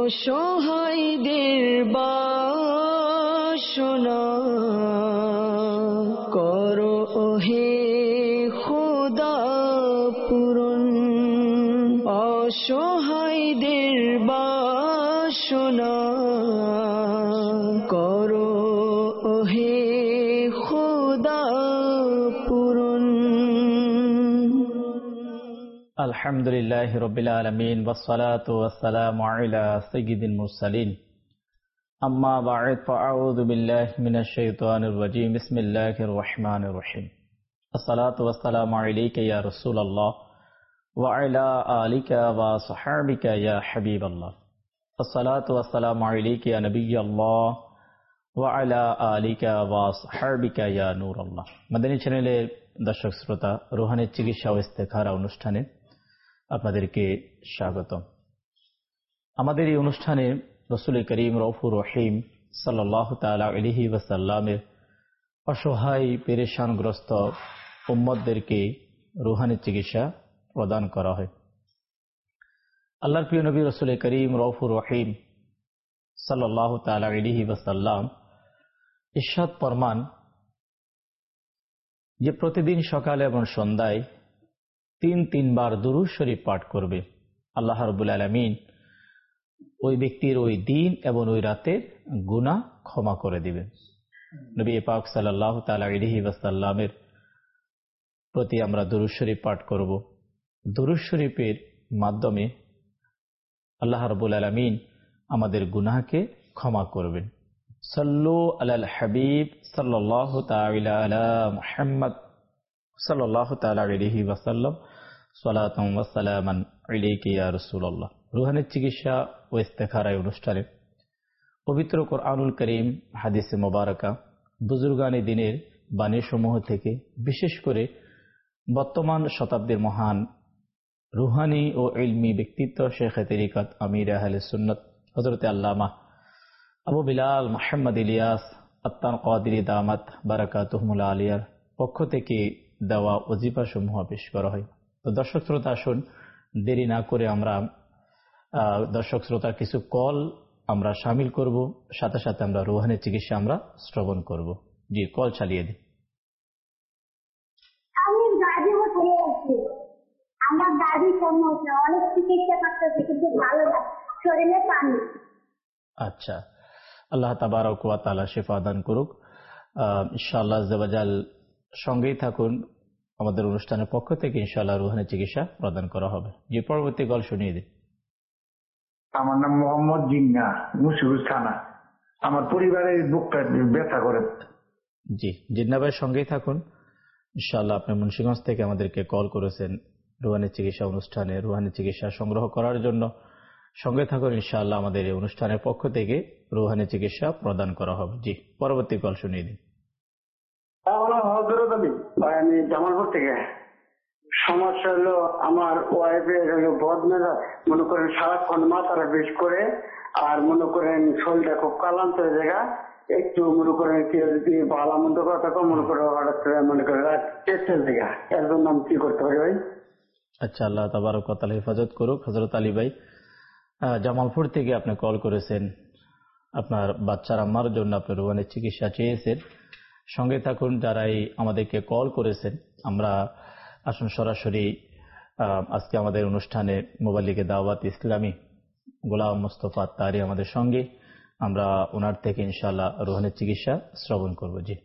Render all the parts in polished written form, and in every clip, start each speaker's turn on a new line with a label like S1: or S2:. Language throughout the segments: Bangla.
S1: অসহায়দের বাসনা করো হে খোদা পূরণ, অসহায়দের বাসনা করো হে খোদা পূরণ।
S2: আলহামদুলিল্লাহি রাব্বিল আলামিন ওয়াসসালাতু ওয়াসসালামু আলা সাইয়্যিদিল মুরসালিন, আম্মা বা'দ, ফাআউযু বিল্লাহি মিনাশ শাইতানির রাজীম। বিসমিল্লাহির রহমানির রহিম। আসসালাতু ওয়াসসালামু আলাইকা ইয়া রাসূলুল্লাহ ওয়া আলা আলিকা ওয়া সাহবিকা ইয়া হাবিবাল্লাহ। আসসালাতু ওয়াসসালামু আলাইকা ইয়া নবিয়াল্লাহ ওয়া আলা আলিকা ওয়া সাহবিকা ইয়া নূরাল্লাহ। মাদানী চ্যানেলের দর্শক শ্রোতা, রুহানি চিকিৎসা ও ইস্তেখারা অনুষ্ঠানে আপনাদেরকে স্বাগতম। আমাদের এই অনুষ্ঠানে রাসূল করিম রউফুর রহিম সাল্লাল্লাহু তাআলা আলাইহি ওয়াসাল্লামের অসহায় পেরেশানগ্রস্ত উম্মতদেরকে রুহানি চিকিৎসা প্রদান করা হয়। আল্লাহর প্রিয় নবী রাসূল করিম রউফুর রহিম সাল্লাল্লাহু তাআলা আলাইহি ওয়াসাল্লাম ইরশাদ ফরমান যে প্রতিদিন সকালে এবং সন্ধ্যায় তিন বার দুরূদ শরীফ পাঠ করবে, আল্লাহ রাব্বুল আলামিন ওই ব্যক্তির ওই দিন এবং ওই রাতের গুনাহ ক্ষমা করে দিবেন। নবী পাক সাল্লাল্লাহু তাআলা আলাইহি ওয়াসাল্লামের প্রতি আমরা দুরূদ শরীফ পাঠ করব। দুরূদ শরীফের মাধ্যমে আল্লাহ রাব্বুল আলামিন আমাদের গুনাহকে ক্ষমা করবেন। সাল্লু আলাল হাবিব সাল্লাল্লাহু তাআলা আলা মুহাম্মদ সাল্লাল্লাহু তাআলা আলাইহি ওয়াসাল্লাম, সালাতাম ওয়া সালামান আলাইকা ইয়া রাসূলুল্লাহ। রুহানি চিকিৎসা ও ইস্তেখারা অনুষ্ঠানে পবিত্র কোরআনুল করিম, হাদিসে মোবারকা, বুজুর্গানে দ্বীনের বাণীসমূহ থেকে বিশেষ করে বর্তমান শতাব্দীর মহান রুহানি ও ইলমি ব্যক্তিত্ব শেখ তরিকত আমির আহলে সুন্নাত হযরত আল্লামা আবু বিলাল মুহাম্মদ ইলিয়াস আত্তান কাদিরি দামাত বারাকাতুহুল আলিয়ার পক্ষ থেকে দেওয়া ওজিফা সমূহ পেশ করা হয়। তো দর্শক শ্রোতা, আসুন দেরি না করে আমরা দর্শক শ্রোতা কিছু কল আমরা শামিল করব, সাথে সাথে আমরা রুহানি চিকিৎসা আমরা শ্রবণ করব। জি, কল চালিয়ে দিই।
S3: আমি গাজীপুর থেকে আসছি। আমার দাদির সমস্যা, অনেক চিকিৎসা করতেছে কিন্তু ভালো না, শরীরে পানি।
S2: আচ্ছা, আল্লাহ তাবারক ওয়া তাআলা শিফা দান করুক ইনশাআল্লাহ আজ্জা ওয়া জাল। সঙ্গেই থাকুন, আমাদের অনুষ্ঠানের পক্ষ থেকে ইনশাআল্লাহ রুহানি চিকিৎসা প্রদান করা হবে। যে পরবর্তী কল শুনিয়ে দিন।
S4: আমার নাম মোহাম্মদ জিন্না, মুন্সিগঞ্জ থানা। আমার পরিবারের বুকটা ব্যথা করে।
S2: জি, জিন্না ভাই সঙ্গেই থাকুন ইনশাআল্লাহ। আপনি মুন্সিগঞ্জ থেকে আমাদেরকে কল করেছেন রুহানি চিকিৎসা অনুষ্ঠানে রুহানি চিকিৎসা সংগ্রহ করার জন্য। সঙ্গে থাকুন ইনশাআল্লাহ, আমাদের এই অনুষ্ঠানের পক্ষ থেকে রুহানি চিকিৎসা প্রদান করা হবে। জি, পরবর্তী কল শুনিয়ে দিন।
S4: হযরত আলী ভাই, আমি জামালপুর থেকে। সমস্যা হলো আমার ওয়াইফের হলো বদমেজাজ, মনে করেন সারাক্ষণ মাথাটা বেশ করে, আর মনে করেন শরীরটা খুব ক্লান্ত হয়ে যায়। একটু মনে করেন কেউ যদি ভালো মন্দ কথা কম মনে করে হঠাৎ করে মনে করে রাত টেস্টের জায়গা, এর জন্য আমি কি করতে পারি ভাই?
S2: আচ্ছা, আল্লাহ তাবারক ওয়া তাআলা হেফাজত করুক। হযরত আলী ভাই জামালপুর থেকে আপনি কল করেছেন, আপনার বাচ্চার আম্মার জন্য আপনি রুহানি চিকিৎসা চেয়েছেন। সঙ্গে থাকুন যারাই আমাদেরকে কল করেছেন। আমরা আসুন সরাসরি আজকে আমাদের অনুষ্ঠানে মুবাল্লিগে দাওয়াত ইসলামী গোলাম মোস্তফা তারি আমাদের সঙ্গে, আমরা ওনার থেকে ইনশাআল্লাহ রুহানি চিকিৎসা শ্রবণ করব। জি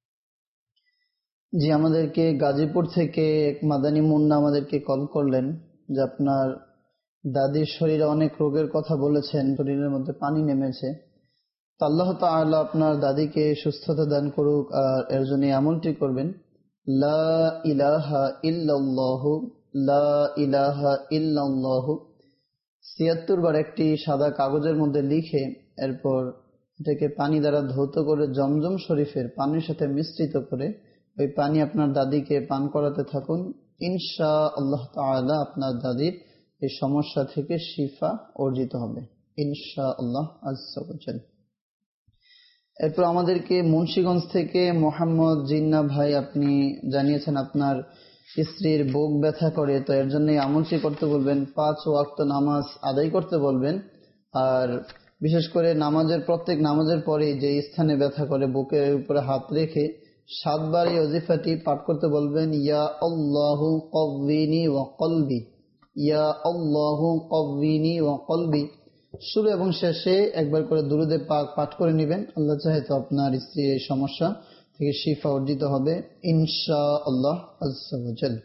S5: জি, আমাদেরকে গাজীপুর থেকে এক মাদানী মুন্না আমাদেরকে কল করলেন যে আপনার দাদির শরীরে অনেক রোগের কথা বলেছেন, শরীরের মধ্যে পানি নেমেছে। তো আল্লাহ তাআলা আপনার দাদিকে সুস্থতা দান করুক, আর এর জন্য আমলটি করবেন, লা ইলাহা ইল্লাল্লাহু লা ইলাহা ইল্লাল্লাহু ৭৬ বার একটি সাদা কাগজের মধ্যে লিখে এরপর এটাকে পানি দ্বারা ধৌত করে জমজম শরীফের পানির সাথে মিশ্রিত করে ওই পানি আপনার দাদিকে পান করাতে থাকুন। ইনশাআল্লাহ তাআলা আপনার দাদির এই সমস্যা থেকে শিফা অর্জিত হবে ইনশাআল্লাহ আযজা ওয়া জাল। এরপর আমাদেরকে মুন্সিগঞ্জ থেকে মোহাম্মদ জিন্না ভাই আপনি জানিয়েছেন আপনার স্ত্রীর বুক ব্যথা করে, তো এর জন্য আমলটি করতে বলবেন, 5 ওয়াক্ত নামাজ আদায় করতে বলবেন, আর বিশেষ করে প্রত্যেক নামাজের পরে যে স্থানে ব্যথা করে বুকের উপরে হাত রেখে 7 বার এই ওজিফাটি পাঠ করতে বলবেন। ইয়া আল্লাহু কওয়িনি ওয়া কলবি, ইয়া আল্লাহু কওয়িনি ওয়া কলবি। শুরু এবং শেষে একবার করে দুরুদে পাক পাঠ করে নেবেন। আল্লাহ চাহে তো আপনার স্ত্রীর এই সমস্যা থেকে শিফা অর্জিত হবে ইনশাআল্লাহ আযজা ওয়া জাল।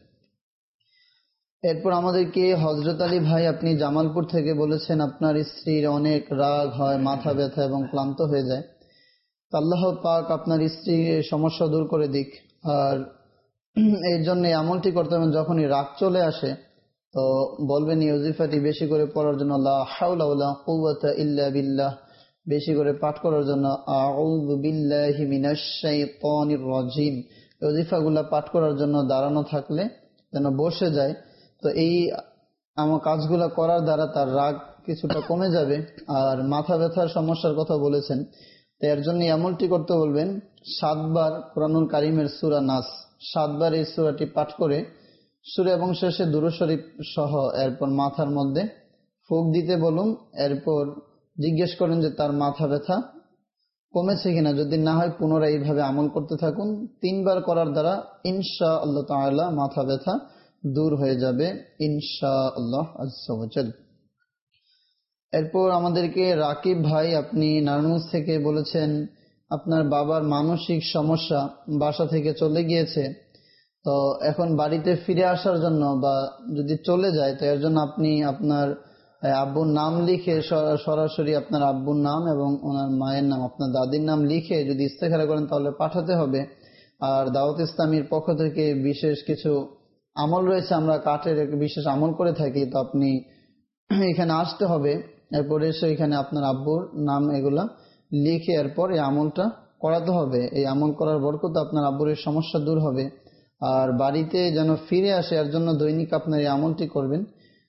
S5: এরপর আমাদেরকে হযরত আলী ভাই, আপনি জামালপুর থেকে বলেছেন আপনার স্ত্রীর অনেক রাগ হয়, মাথা ব্যথা এবং ক্লান্ত হয়ে যায়। তো আল্লাহ পাক আপনার স্ত্রীর সমস্যা দূর করে দিক। আর এই জন্য আমলটি করতে হবে, যখনই রাগ চলে আসে তো বলবেন এই ওজিফাটি বেশি করে পড়ার জন্য, লা হাওলা ওয়ালা কুওয়াতা ইল্লা বিল্লাহ বেশি করে পাঠ করার জন্য, আউযু বিল্লাহি মিনাশ শাইতানির রাজিম। ওজিফাগুলো পাঠ করার জন্য দাঁড়ানো থাকলে যেন বসে যায়। তো এই আমার কাজগুলো করার দ্বারা তার রাগ কিছুটা কমে যাবে। আর মাথা ব্যথার সমস্যার কথা বলেছেন, তো এর জন্য আমলটি করতে বলবেন 7 বার কুরআনুল কারীমের সূরা নাস, 7 বার এই সূরাটি পাঠ করে শুরু এবং শেষে দুরূদ শরীফ সহ এরপর মাথার মধ্যে ফুঁক দিতে বলুন। এরপর জিজ্ঞেস করেন যে তার মাথা ব্যথা কমেছে কিনা। যদি না হয় পুনরায় এইভাবে আমল করতে থাকুন। 3 বার করার দ্বারা ইনশাআল্লাহ তাআলা মাথা ব্যথা দূর হয়ে যাবে ইনশাআল্লাহ আযজা ওয়া জাল। এরপর আমাদেরকে রাকিব ভাই, আপনি নারায়ণগঞ্জ থেকে বলেছেন আপনার বাবার মানসিক সমস্যা, বাসা থেকে চলে গিয়েছে। তো এখন বাড়িতে ফিরে আসার জন্য বা যদি চলে যায় তো এর জন্য আপনি আপনার আব্বুর নাম লিখে সরাসরি আপনার আব্বুর নাম এবং ওনার মায়ের নাম, আপনার দাদির নাম লিখে যদি ইস্তেখারা করেন তাহলে পাঠাতে হবে। আর দাওয়াত ইসলামীর পক্ষ থেকে বিশেষ কিছু আমল রয়েছে, আমরা কাঠের বিশেষ আমল করে থাকি। তো আপনি এখানে আসতে হবে, এরপর এসে এখানে আপনার আব্বুর নাম এগুলা লিখে এরপর এই আমলটা করাতে হবে। এই আমল করার বরকতে আপনার আব্বুর এই সমস্যা দূর হবে। আর বাড়িতে যেন ফিরে আসে এর জন্য দৈনিক আপনার এই আমলটি করবেন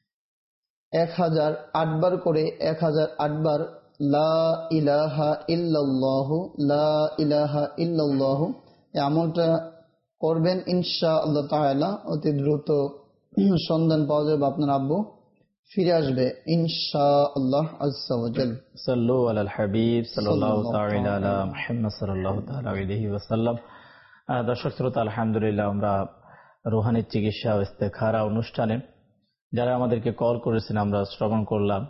S5: 1008 বার করে, 1008 বার লা ইলাহা ইল্লাল্লাহু, লা ইলাহা ইল্লাল্লাহু এই আমলটা করবেন। ইনশাআল্লাহ তাআলা অতি দ্রুত সন্ধান পাওয়া যাবে, আপনার আব্বু ফিরে আসবে ইনশাআল্লাহ আযজা ওয়া জাল।
S2: সাল্লু আলাল হাবিব সাল্লাল্লাহু তাআলা আলা মুহাম্মদ সাল্লাল্লাহু তাআলা আলাইহি ওয়াসাল্লাম। দর্শক শ্রোতা, আলহামদুলিল্লাহ আমরা রুহানি চিকিৎসা ও ইস্তেখারা অনুষ্ঠানে যারা আমাদেরকে কল করেছেন আমরা শ্রবণ করলাম।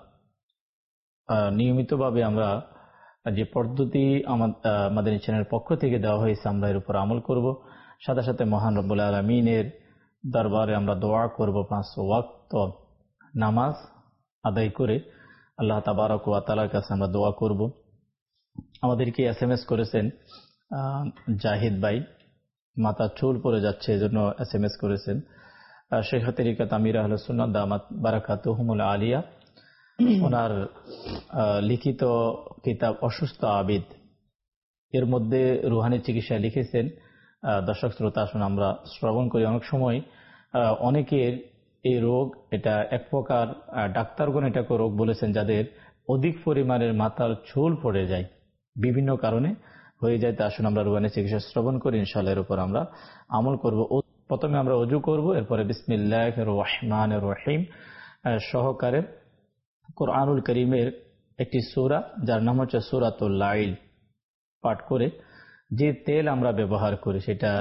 S2: নিয়মিতভাবে আমরা যে পদ্ধতি আমাদের চ্যানেলের পক্ষ থেকে দেওয়া হয়েছে আমরা এর উপর আমল করব। সাথে সাথে মহান রব্বুল আলামিনের দরবারে আমরা দোয়া করব, 5 ওয়াক্ত নামাজ আদায় করে আল্লাহ তাবারক ওয়া তাআলার কাছে আমরা দোয়া করব। আমাদেরকে SMS করেছেন জাহিদ ভাই, মাথা চুল পড়ে যাচ্ছে এজন্য SMS করেছেন। শেখ তরিকাত আমির আহলে সুন্নাত দামাত বারাকাতুহুমুল আলিয়া, ওনার লিখিত কিতাব অসুস্থ আবিদ, এর মধ্যে রুহানি চিকিৎসা লিখেছেন। দর্শক শ্রোতা আসুন আমরা শ্রবণ করি। অনেক সময় অনেকের এই রোগ, এটা এক প্রকার ডাক্তারগণ এটাকে রোগ বলেছেন যাদের অধিক পরিমাণের মাথার চুল পড়ে যায়, বিভিন্ন কারণে হয়ে যায়। তা আসুন আমরা রুহানি চিকিৎসা শ্রবণ করি, ইনশাআল্লাহ এর উপর আমরা আমল করব। প্রথমে আমরা ওযু করব, এরপরে বিসমিল্লাহির রহমানির রহিম সহকারে কোরআনুল কারীমের একটি সূরা যার নাম হচ্ছে সূরাতুল লাইল পাঠ করে যে তেল আমরা ব্যবহার করি, সেটা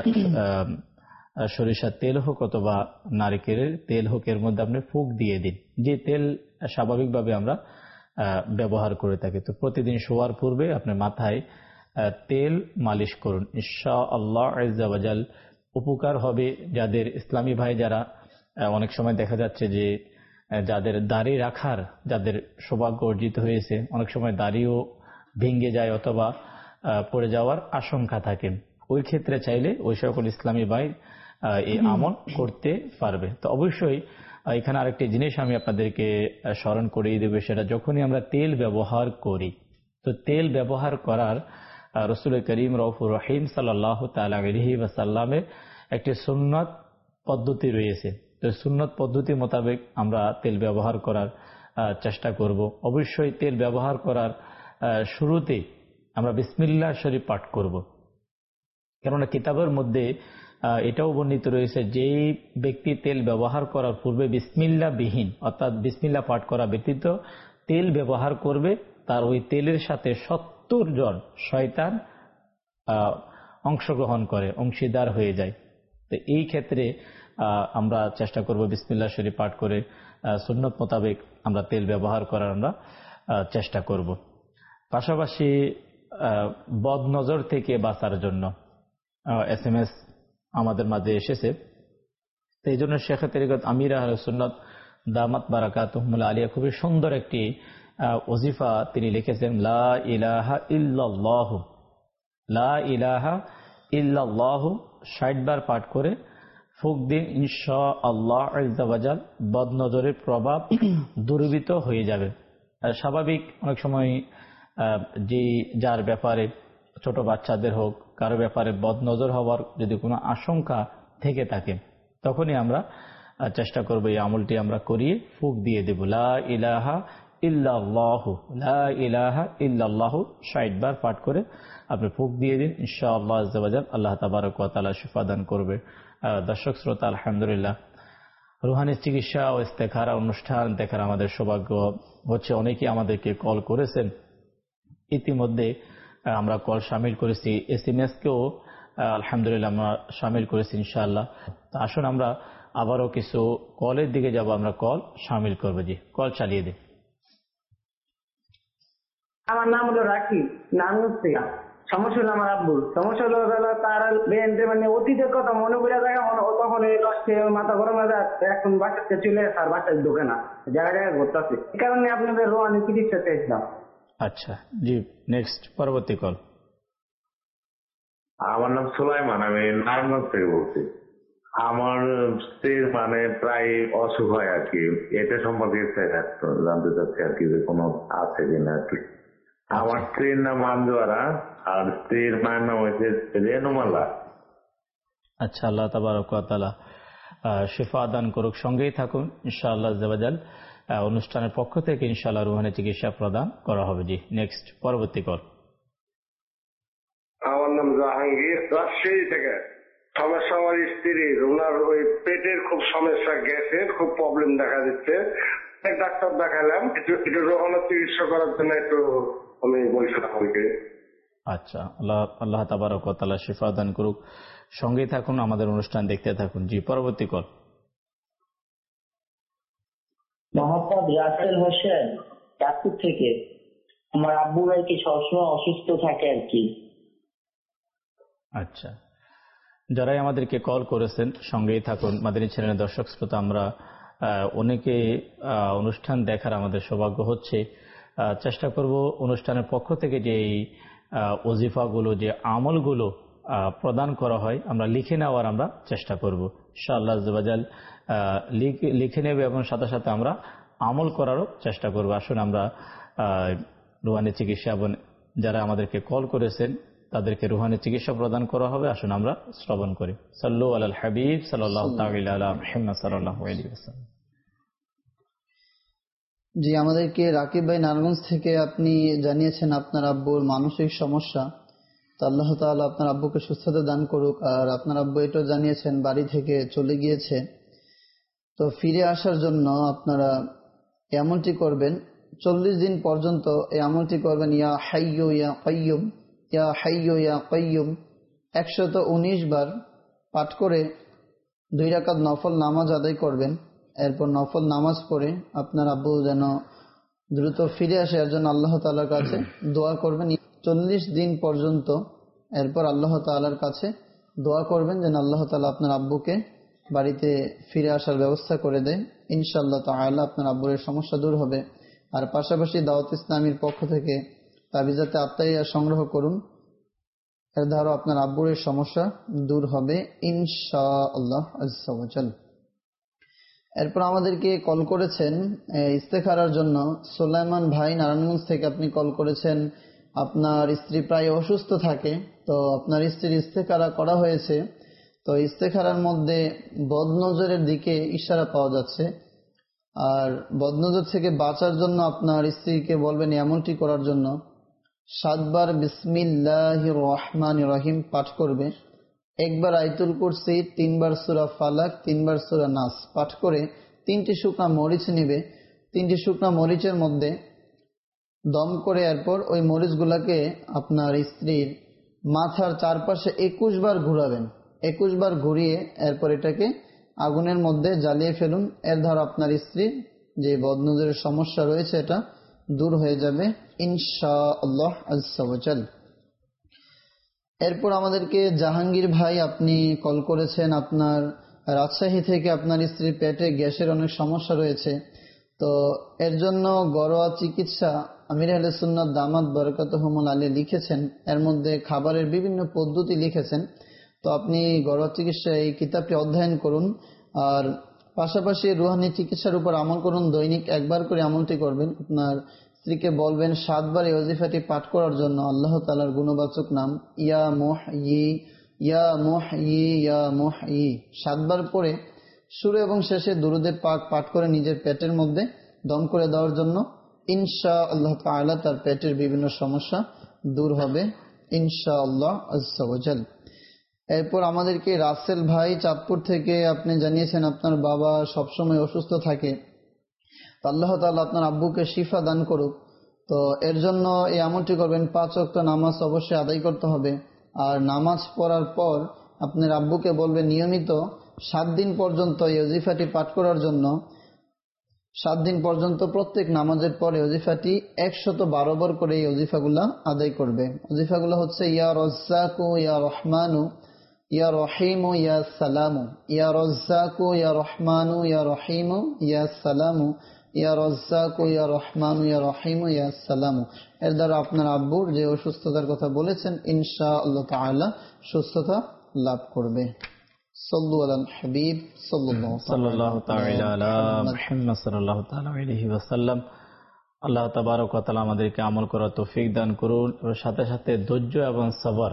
S2: সরিষার তেল হোক অথবা নারকেলের তেল হোক, এর মধ্যে আপনি ফুঁক দিয়ে দিন, যে তেল স্বাভাবিকভাবে আমরা ব্যবহার করে থাকি। তো প্রতিদিন শোয়ার পূর্বে আপনি মাথায় তেল মালিশ করুন, ইনশাআল্লাহ আযজা ওয়া জাল উপকার হবে। যাদের ইসলামী ভাই যারা অনেক সময় দেখা যাচ্ছে যে যাদের দাড়ি রাখার যাদের সৌভাগ্য অর্জিত হয়েছে, অনেক সময় দাড়িও ভেঙে যায় অথবা পড়ে যাওয়ার আশঙ্কা থাকে, ওই ক্ষেত্রে চাইলে ওই সকল ইসলামী ভাই এই আমল করতে পারবে। তো অবশ্যই এখানে আরেকটি জিনিস আমি আপনাদেরকে স্মরণ করিয়ে দেব, সেটা যখনই আমরা তেল ব্যবহার করি, তো তেল ব্যবহার করার রাসূল করিম রউফুর রহিম সাল্লাল্লাহু তাআলা আলাইহি ওয়াসাল্লামের একটি সুন্নাত পদ্ধতি রয়েছে। তো সুন্নাত পদ্ধতি মোতাবেক আমরা তেল ব্যবহার করার চেষ্টা করব। অবশ্যই তেল ব্যবহার করার শুরুতে আমরা বিসমিল্লাহ শরীফ পাঠ করব, কেননা কিতাবের মধ্যে এটাও বর্ণিত রয়েছে যেই ব্যক্তি তেল ব্যবহার করার পূর্বে বিসমিল্লাহ বিহীন অর্থাৎ বিসমিল্লাহ পাঠ করা ব্যতীত তেল ব্যবহার করবে তার ওই তেলের সাথে 70 জন শয়তান অংশগ্রহণ করে, অংশীদার হয়ে যায়। তো এই ক্ষেত্রে আমরা চেষ্টা করব বিসমিল্লাহ শরীফ পাঠ করে সুন্নত মোতাবেক আমরা তেল ব্যবহার করার আমরা চেষ্টা করব। পাশাপাশি বদ নজর থেকে বাঁচার জন্য SMS আমাদের মাঝে এসেছে। তো এই জন্য শেখ তরিকত আমির আহলে সুন্নাত দামাত বারাকাতুহুমুল আলিয়া খুবই সুন্দর একটি ওজিফা তিনি লিখেছেন, লা ইলাহা ইল্লাল্লাহু, লা ইলাহা ইল্লাল্লাহু 60 বার পাঠ করে ফুক দিন, ইনশাআল্লাহ আযজা ওয়া জাল বদ নজরের প্রভাব দূরীভূত হয়ে যাবে। স্বাভাবিক অনেক সময় যে যার ব্যাপারে ছোট বাচ্চাদের হোক কারো ব্যাপারে বদ নজর হওয়ার যদি কোনো আশঙ্কা থেকে থাকে তখনই আমরা চেষ্টা করব এই আমলটি আমরা করিয়ে ফুক দিয়ে দেব, লা ইলাহা ইল্লাল্লাহু, লা ইলাহা ইল্লাল্লাহু 60 বার পাঠ করে আপনি ফুক দিয়ে দিন, ইনশাআল্লাহ আযজা ওয়া জাল আল্লাহ তাবারক ওয়া তাআলা শিফা দান করবে। দর্শক শ্রোতা, আলহামদুলিল্লাহ রুহানি চিকিৎসা ও ইস্তেখারা অনুষ্ঠান দেখার আমাদের সৌভাগ্য হচ্ছে। অনেকেই আমাদেরকে কল করেছেন, ইতিমধ্যে আমরা কল শামিল করেছি, SMS কেও আলহামদুলিল্লাহ আমরা শামিল করেছি ইনশাআল্লাহ। তো আসুন আমরা আবারও কিছু কলের দিকে যাব, আমরা কল শামিল করবো। জি, কল চালিয়ে দিন।
S4: আমার নাম হলো রাকিব, নারায়ণগঞ্জ থেকে। সমস্যা হলো আমার আব্বুর, সমস্যা হলো তার মানে অতীতের কথা মনে করে দেখা, তখন এই কষ্টে মাথা গরম হয়ে যায়, এখন বাচ্চাকে চলে আর বাচ্চার ঢোকে না, জায়গায় জায়গায় ঘুরতেছে। এই কারণে আপনাদের রোহানি চিকিৎসা চাইছিলাম।
S2: আচ্ছা জি, নেক্সট পরবর্তী কল।
S6: আমার নাম সুলাইমান, আমি নারায়ণগঞ্জ থেকে বলছি। আমার স্ত্রীর মানে প্রায় অসুখ হয় আর কি, এটা সম্পর্কে জানতে চাচ্ছি আর কি, যে কোনো আছে কিনা আর কি। আমার স্ত্রীর নাম আঞ্জুয়ারা আর স্ত্রীর মায়ের নাম হয়েছে রেনুমালা।
S2: আচ্ছা, আল্লাহ তাবারক ওয়া তাআলা শিফা দান করুক। সঙ্গেই থাকুন ইনশাআল্লাহ আযজা ওয়া জাল। অনুষ্ঠানের পক্ষ থেকে ইনশাআল্লাহ রুহানি চিকিৎসা প্রদান করা হবে। জি, নেক্সট পরবর্তী কল।
S6: আমার নাম জাহাঙ্গীর, রাজশাহী থেকে। সমস্যা আমার স্ত্রীর, ওনার ওই পেটের খুব সমস্যা, গ্যাসের খুব প্রবলেম দেখা দিচ্ছে। ডাক্তার দেখালাম, একটু রোহানি চিকিৎসা করার জন্য একটু আমি বলছিলাম আমাকে।
S2: আচ্ছা, আল্লাহ তাবারক ওয়া তাআলা শিফা দান করুক। সঙ্গেই থাকুন, আমাদের অনুষ্ঠান দেখতে থাকুন। জি, পরবর্তী কল।
S7: মোহাম্মদ রাসেল হোসেন, চাঁদপুর থেকে। আমার আব্বু আর কি সবসময় অসুস্থ থাকে আর কি।
S2: আচ্ছা, যারাই আমাদেরকে কল করেছেন সঙ্গেই থাকুন। মাদানী চ্যানেলের দর্শক শ্রোতা, আমরা অনেকে অনুষ্ঠান দেখার আমাদের সৌভাগ্য হচ্ছে। চেষ্টা করব অনুষ্ঠানের পক্ষ থেকে যে ওজিফাগুলো, যে আমলগুলো প্রদান করা হয় আমরা লিখে নেওয়ার আমরা চেষ্টা করব ইনশাআল্লাহ আযজা ওয়া জাল। লিখে নেব এবং সাথে সাথে আমরা আমল করারও চেষ্টা করব। আসুন আমরা রুহানি চিকিৎসা এবং যারা আমাদেরকে কল করেছেন তাদেরকে রুহানি চিকিৎসা প্রদান করা হবে। আসুন আমরা শ্রবণ করি। সাল্লু আলাল হাবিব সাল্লাল্লাহু তাআলা আলা মুহাম্মদ সাল্লাল্লাহু আলাইহি ওয়াসাল্লাম।
S5: জি, আমাদেরকে রাকিব ভাই নারায়ণগঞ্জ থেকে আপনি জানিয়েছেন আপনার আব্বুর মানসিক সমস্যা। তো আল্লাহ তাআলা আপনার আব্বুকে সুস্থতা দান করুক। আর আপনার আব্বু এটাও জানিয়েছেন বাড়ি থেকে চলে গিয়েছে, তো ফিরে আসার জন্য আপনারা এমনটি করবেন, 40 দিন পর্যন্ত এই আমলটি করবেন, ইয়া হাইয়্যু ইয়া কাইয়্যুম, ইয়া হাইয়্যু ইয়া কাইয়্যুম 119 বার পাঠ করে 2 রাকাত নফল নামাজ আদায় করবেন। এরপর নফল নামাজ পড়ে আপনার আব্বু যেন দ্রুত ফিরে আসে এর জন্য আল্লাহ তাআলার কাছে দোয়া করবেন 40 দিন পর্যন্ত। এরপর আল্লাহ তাআলার কাছে দোয়া করবেন যেন আল্লাহ তাআলা আপনার আব্বুকে বাড়িতে ফিরে আসার ব্যবস্থা করে দেয়। ইনশাআল্লাহ তাআলা আপনার আব্বুর সমস্যা দূর হবে। আর পাশাপাশি দাওয়াত ইসলামীর পক্ষ থেকে তাবিজাতে আত্মাইয়া সংগ্রহ করুন, এর দ্বারা আপনার আব্বুর সমস্যা দূর হবে ইনশাআল্লাহ আযজা ওয়া জাল। এরপর আমাদেরকে কল করেছেন ইস্তেখারার জন্য সুলাইমান ভাই, নারায়ণগঞ্জ থেকে আপনি কল করেছেন। আপনার স্ত্রী প্রায় অসুস্থ থাকে, তো আপনার স্ত্রীর ইস্তেখারা করা হয়েছে। তো ইস্তেখারার মধ্যে বদনজরের দিকে ইশারা পাওয়া যাচ্ছে। আর বদনজর থেকে বাঁচার জন্য আপনার স্ত্রীকে বলবেন এমনটি করার জন্য 7 বার বিসমিল্লাহির রহমানির রহিম পাঠ করবে, 1 বার আয়াতুল কুরসি, 3 বার সূরা ফালাক, 3 বার সূরা নাস পাঠ করে 3টি শুকনা মরিচ নেবে। 3টি শুকনা মরিচের মধ্যে দম করে এরপর ওই মরিচগুলাকে আপনার স্ত্রীর মাথার চারপাশে 21 বার ঘুরাবেন। 21 বার ঘুরিয়ে এরপর এটাকে আগুনের মধ্যে জ্বালিয়ে ফেলুন। এর দ্বারা আপনার স্ত্রীর যে বদনজরের সমস্যা রয়েছে এটা দূর হয়ে যাবে ইনশাআল্লাহ আজ্জা ওয়া জাল। এরপর আমাদেরকে জাহাঙ্গীর ভাই আপনি কল করেছেন, আপনার রাজশাহী থেকে আপনার স্ত্রীর পেটে গ্যাসের অনেক সমস্যা রয়েছে, তো এর জন্য ঘরোয়া চিকিৎসা আমির আহলে সুন্নাত দামাত বরকাতুহুমুল আলী লিখেছেন, এর মধ্যে খাবারের বিভিন্ন পদ্ধতি লিখেছেন। তো আপনি ঘরোয়া চিকিৎসা এই কিতাবটি অধ্যয়ন করুন, আর পাশাপাশি রুহানি চিকিৎসার উপর আমল করুন। দৈনিক একবার করে আমলটি করবেন। আপনার স্ত্রীকে বলবেন 7 বার এই ওয়াজিফাটি পাঠ করার জন্য আল্লাহ তাআলার গুণবাচক নাম ইয়া মুহয়ি ইয়া মুহয়ি ইয়া মুহয়ি 7 বার পরে শুরু এবং শেষে দুরুদে পাক পাঠ করে নিজের পেটের মধ্যে দম করে দেওয়ার জন্য ইনশাআল্লাহ তাআলা তার পেটের বিভিন্ন সমস্যা দূর হবে ইনশাআল্লাহ আজ্জা ওয়া জাল। এরপর আমাদেরকে রাসেল ভাই চাঁদপুর থেকে আপনি জানিয়েছেন আপনার বাবা সবসময় অসুস্থ থাকে, তো আল্লাহ তাআলা আপনার আব্বুকে শিফা দান করুক। তো এর জন্য এই আমলটি করবেন, 5 ওয়াক্ত নামাজ অবশ্যই আদায় করতে হবে। আর নামাজ পড়ার পর আপনার আব্বুকে বলবেন নিয়মিত 7 দিন পর্যন্ত এই ওজিফাটি পাঠ করার জন্য। 7 দিন পর্যন্ত প্রত্যেক নামাজের পরে ওজিফাটি 112 বার করে এই ওজিফাগুলা আদায় করবে। ওজিফাগুলো হচ্ছে ইয়া রাজ্জাকু ইয়া রহমানু ইয়া রহিমু ইয়া সালামু, ইয়া রাজ্জাকু ইয়া রহমানু ইয়া রহিমু ইয়া সালামু, ইয়া রাজ্জাকু ইয়া রহমানু ইয়া রহিমু ইয়া সালামু। এর দ্বারা আপনার আব্বুর যে অসুস্থতার কথা বলেছেন ইনশাআল্লাহ তাআলা সুস্থতা লাভ করবে। সাল্লু আলাল হাবিব সাল্লাল্লাহু তাআলা আলা
S2: মুহাম্মদ সাল্লাল্লাহু তাআলা আলাইহি ওয়াসাল্লাম। আল্লাহ তাবারক ওয়া তাআলা আমাদেরকে আমল করার তৌফিক দান করুন, এবং সাথে সাথে ধৈর্য এবং সবর।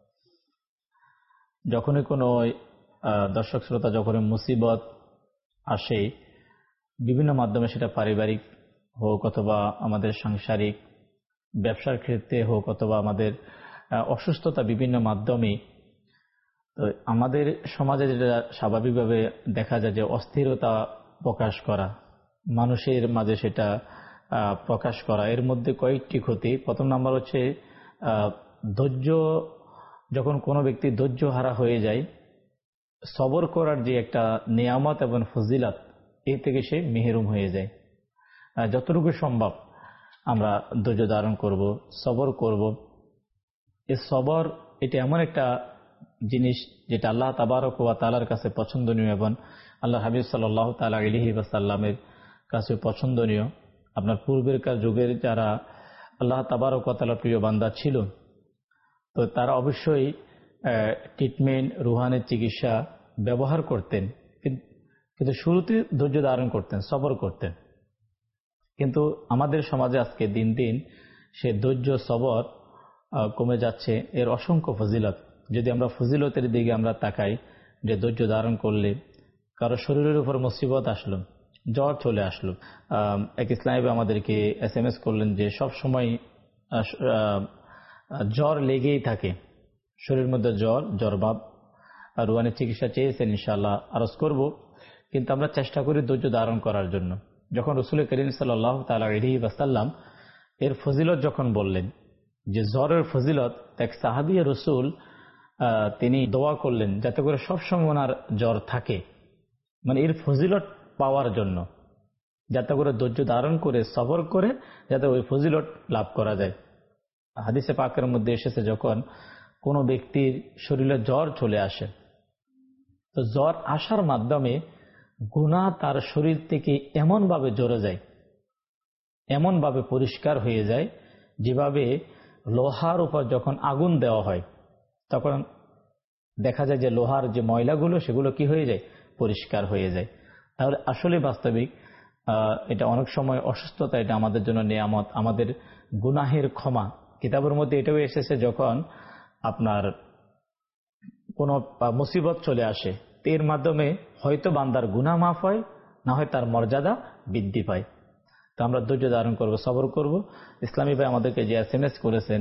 S2: যখনই কোনো দর্শক শ্রোতা যখনই মুসিবত আসে বিভিন্ন মাধ্যমে, সেটা পারিবারিক হোক অথবা আমাদের সাংসারিক ব্যবসার ক্ষেত্রে হোক অথবা আমাদের অসুস্থতা, বিভিন্ন মাধ্যমে আমাদের সমাজে যেটা স্বাভাবিকভাবে দেখা যায় যে অস্থিরতা প্রকাশ করা, মানুষের মাঝে সেটা প্রকাশ করা, এর মধ্যে কয়েকটি ক্ষতি। প্রথম নাম্বার হচ্ছে ধৈর্য। যখন কোনো ব্যক্তি ধৈর্য হারা হয়ে যায়, সবর করার যে একটা নিয়ামত এবং ফজিলত, এই থেকে সে মেহরুম হয়ে যায়। যতটুকু সম্ভব আমরা ধৈর্য ধারণ করব, সবর করব। এই সবর এটা এমন একটা জিনিস যেটা আল্লাহ তাবারক ওয়া তাআলার কাছে পছন্দনীয় এবং আল্লাহ হাবিব সাল্লাল্লাহু তাআলা আলাইহি ওয়াসাল্লামের কাছে পছন্দনীয়। আপনার পূর্বেরকার যুগের যারা আল্লাহ তাবারক ওয়া তাআলার প্রিয় বান্দা ছিল, তো তারা অবশ্যই ট্রিটমেন্ট, রুহানের চিকিৎসা ব্যবহার করতেন, কিন্তু শুরুতে ধৈর্য ধারণ করতেন, সবর করতেন। কিন্তু আমাদের সমাজে আজকে দিন দিন সে ধৈর্য সবর কমে যাচ্ছে। এর অসংখ্য ফজিলত, যদি আমরা ফজিলতের দিকে আমরা তাকাই, যে ধৈর্য ধারণ করলে কারো শরীরের উপর মুসিবত আসলো, জ্বর চলে আসলো, এক ইসলামী আমাদেরকে SMS করলেন যে সব সময় জ্বর লেগেই থাকে, শরীরের মধ্যে জ্বর ভাব, আর রুহানের চিকিৎসা চেয়েছেন, ইনশাআল্লাহ আরজ করব। কিন্তু আমরা চেষ্টা করি ধৈর্য ধারণ করার জন্য। যখন রাসূল করিম সাল্লাল্লাহু তাআলা আলাইহি ওয়াসাল্লাম এর ফজিলত যখন বললেন, যে জ্বরের ফজিলত, এক সাহাবী রাসূল তিনি দোয়া করলেন যাতে করে সবসময় ওনার জ্বর থাকে, মানে এর ফজিলত পাওয়ার জন্য, যাতে করে ধৈর্য ধারণ করে সবর করে যাতে ওই ফজিলত লাভ করা যায়। হাদিসে পাকের মধ্যে এসেছে, যখন কোনো ব্যক্তির শরীরে জ্বর চলে আসে, তো জ্বর আসার মাধ্যমে গুনাহ তার শরীর থেকে এমনভাবে ঝরে যায়, এমনভাবে পরিষ্কার হয়ে যায়, যেভাবে লোহার উপর যখন আগুন দেওয়া হয় তখন দেখা যায় যে লোহার যে ময়লাগুলো সেগুলো কি হয়ে যায়, পরিষ্কার হয়ে যায়। তাহলে আসলে বাস্তবিক এটা অনেক সময় অসুস্থতা, এটা আমাদের জন্য নিয়ামত, আমাদের গুনাহের ক্ষমা। কিতাবের মধ্যে এটাও এসেছে, যখন আপনার কোনো মুসিবত চলে আসে, এর মাধ্যমে হয়তো বান্দার গুনাহ মাফ হয়, না হয় তার মর্যাদা বৃদ্ধি পায়। তো আমরা ধৈর্য ধারণ করব, সবর করব। ইসলামী ভাই আমাদেরকে যে SMS করেছেন,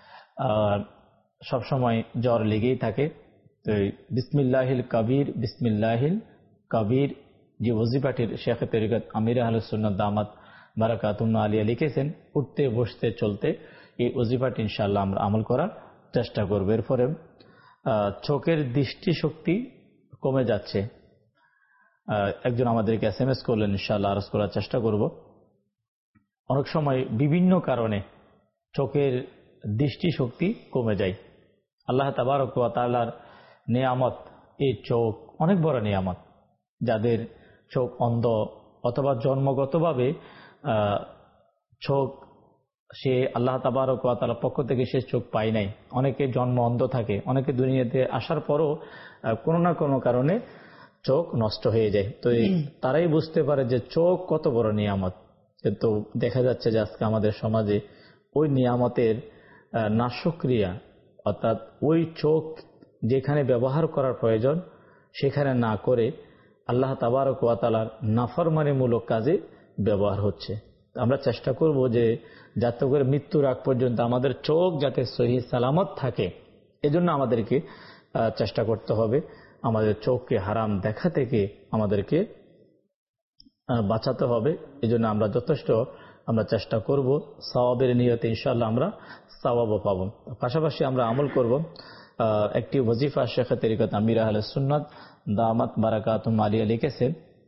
S2: সবসময় জ্বর লেগেই থাকে, তো বিসমিল্লাহিল কবির যে ওজিফাটির শেখ তরিকত আমির আহলে সুন্নাত দামাত বারাকাতুম আলিয়া লিখেছেন, উঠতে বসতে চলতে এই ওজিফাটি ইনশাআল্লাহ আমরা আমল করার চেষ্টা করব। এরপরে চোখের দৃষ্টিশক্তি কমে যাচ্ছে, একজন আমাদেরকে SMS করলেন, ইনশাআল্লাহ আরজ করার চেষ্টা করব। অনেক সময় বিভিন্ন কারণে চোখের দৃষ্টিশক্তি কমে যায়। আল্লাহ তাবারক ওয়া তাআলার নিয়ামত এই চোখ, অনেক বড় নিয়ামত। যাদের চোখ অন্ধ অথবা জন্মগতভাবে চোখ সে আল্লাহ তাবারক ওয়া তাআলার পক্ষ থেকে সে চোখ পায় নাই, অনেকে জন্ম অন্ধ থাকে, অনেকে দুনিয়াতে আসার পরও কোনো না কোনো কারণে চোখ নষ্ট হয়ে যায়। তো তারাই বুঝতে পারে যে চোখ কত বড় নিয়ামত। কিন্তু দেখা যাচ্ছে যে আজকে আমাদের সমাজে ওই নিয়ামতের নাশক্রিয়া, অর্থাৎ ওই চোখ যেখানে ব্যবহার করার প্রয়োজন সেখানে না করে আল্লাহ তাবারক ওয়া তাআলার নাফরমানিমূলক কাজে ব্যবহার হচ্ছে। আমরা চেষ্টা করব যে যাতে করে মৃত্যুর আগ পর্যন্ত আমাদের চোখ যাতে সহি সালামত থাকে, এজন্য আমাদেরকে চেষ্টা করতে হবে আমাদের চোখকে হারাম দেখা থেকে আমাদেরকে বাঁচাতে হবে। এজন্য আমরা যথেষ্ট আমরা চেষ্টা করব, সওয়াবের নিয়তে ইনশাআল্লাহ আমরা সওয়াবও পাব। পাশাপাশি আমরা আমল করব একটি ওয়াজিফা শেখ তরিকত আমির আহলে সুন্নাত দামাত বারাকাতুম আলিয়া লিখেছেন